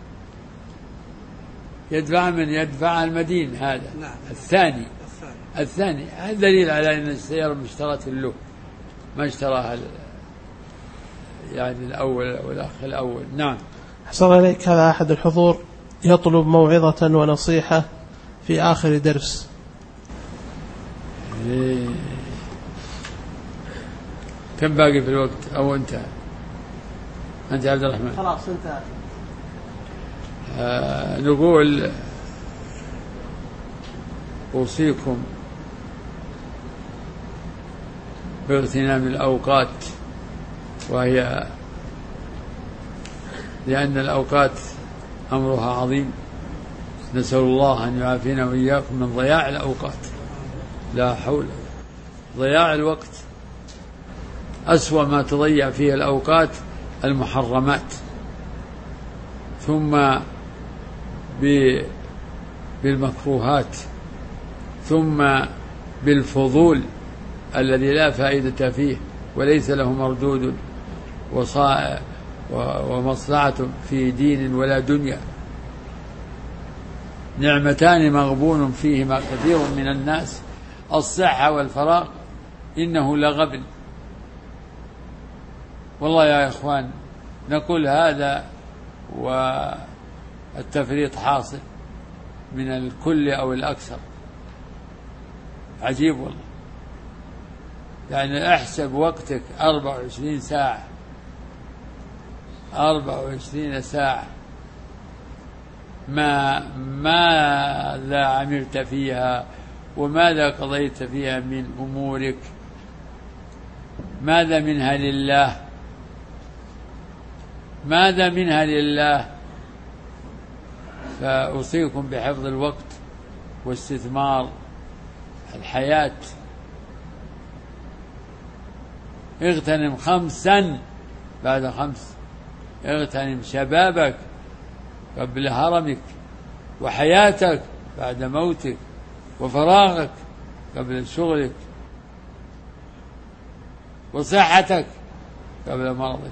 [SPEAKER 1] يدفع من يدفع المدين هذا.
[SPEAKER 5] نعم.
[SPEAKER 1] الثاني.
[SPEAKER 5] الثاني.
[SPEAKER 1] الثاني هذا دليل على أن السيارة مشترات له، ما اشتراها يعني الأول والأخ الأول. نعم.
[SPEAKER 6] أحسن إليك، هذا أحد الحضور يطلب موعظة ونصيحة في آخر درس.
[SPEAKER 1] إيه. كم باقي في الوقت أو انتهى؟ أنت عبد الرحمن؟
[SPEAKER 6] خلاص انتهى.
[SPEAKER 1] آه نقول أوصيكم باغتنام الأوقات، وهي لأن الأوقات أمرها عظيم. نسأل الله أن يعافينا وإياكم من ضياع الأوقات. لا حول. ضياع الوقت أسوأ ما تضيع فيه الأوقات المحرمات، ثم بالمكروهات، ثم بالفضول الذي لا فائدة فيه وليس له مردود ومصلحة في دين ولا دنيا. نعمتان مغبون فيهما كثير من الناس، الصحة والفراغ، إنه لغبن. والله يا إخوان نقول هذا والتفريط حاصل من الكل أو الأكثر. عجيب والله. يعني احسب وقتك أربع وعشرين ساعة، أربع وعشرين ساعة، ما ماذا عملت فيها وماذا قضيت فيها من أمورك؟ ماذا منها لله؟ ماذا منها لله؟ فأوصيكم بحفظ الوقت واستثمار الحياة. اغتنم خمسا بعد خمس. اغتنم شبابك قبل هرمك، وحياتك بعد موتك، وفراغك قبل شغلك، وصحتك قبل مرضك.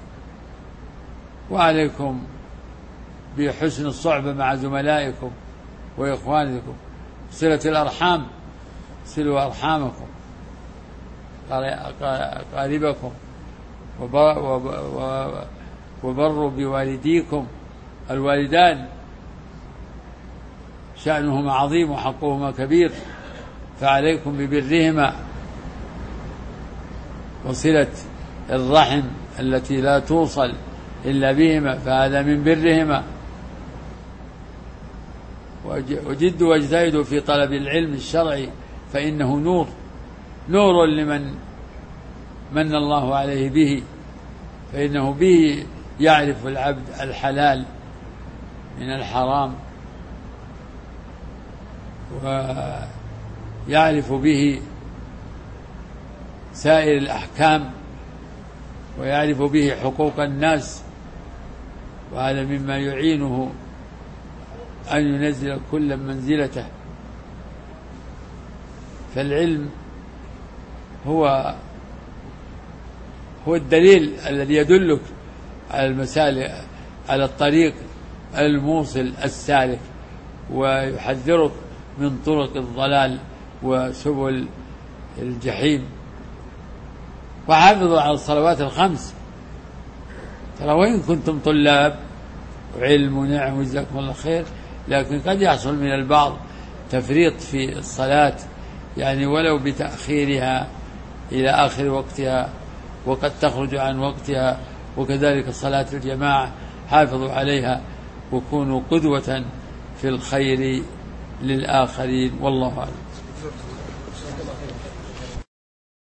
[SPEAKER 1] وعليكم بحسن الصحبة مع زملائكم وإخوانكم، صلة الأرحام، صلوا أرحامكم، قاربكم، وبروا بوالديكم. الوالدان شأنهما عظيم وحقهما كبير، فعليكم ببرهما، وصلة الرحم التي لا توصل إلا بهما، فهذا من برهما. وجدوا واجتهدوا في طلب العلم الشرعي، فإنه نور، نور لمن من الله عليه به، فإنه به يعرف العبد الحلال من الحرام، ويعرف به سائر الأحكام، ويعرف به حقوق الناس، وهذا مما يعينه أن ينزل كل منزلته. فالعلم هو هو الدليل الذي يدلك على المسالك، على الطريق الموصل السالك، ويحذرك من طرق الضلال وسبل الجحيم. وحافظوا على الصلوات الخمس. ترى وإن كنتم طلاب علم ونعم وجزاكم الله خير، لكن قد يحصل من البعض تفريط في الصلاة، يعني ولو بتأخيرها إلى آخر وقتها، وقد تخرج عن وقتها. وكذلك صلاة الجماعة حافظوا عليها وكونوا قدوة في الخير للآخرين، والله أعلم.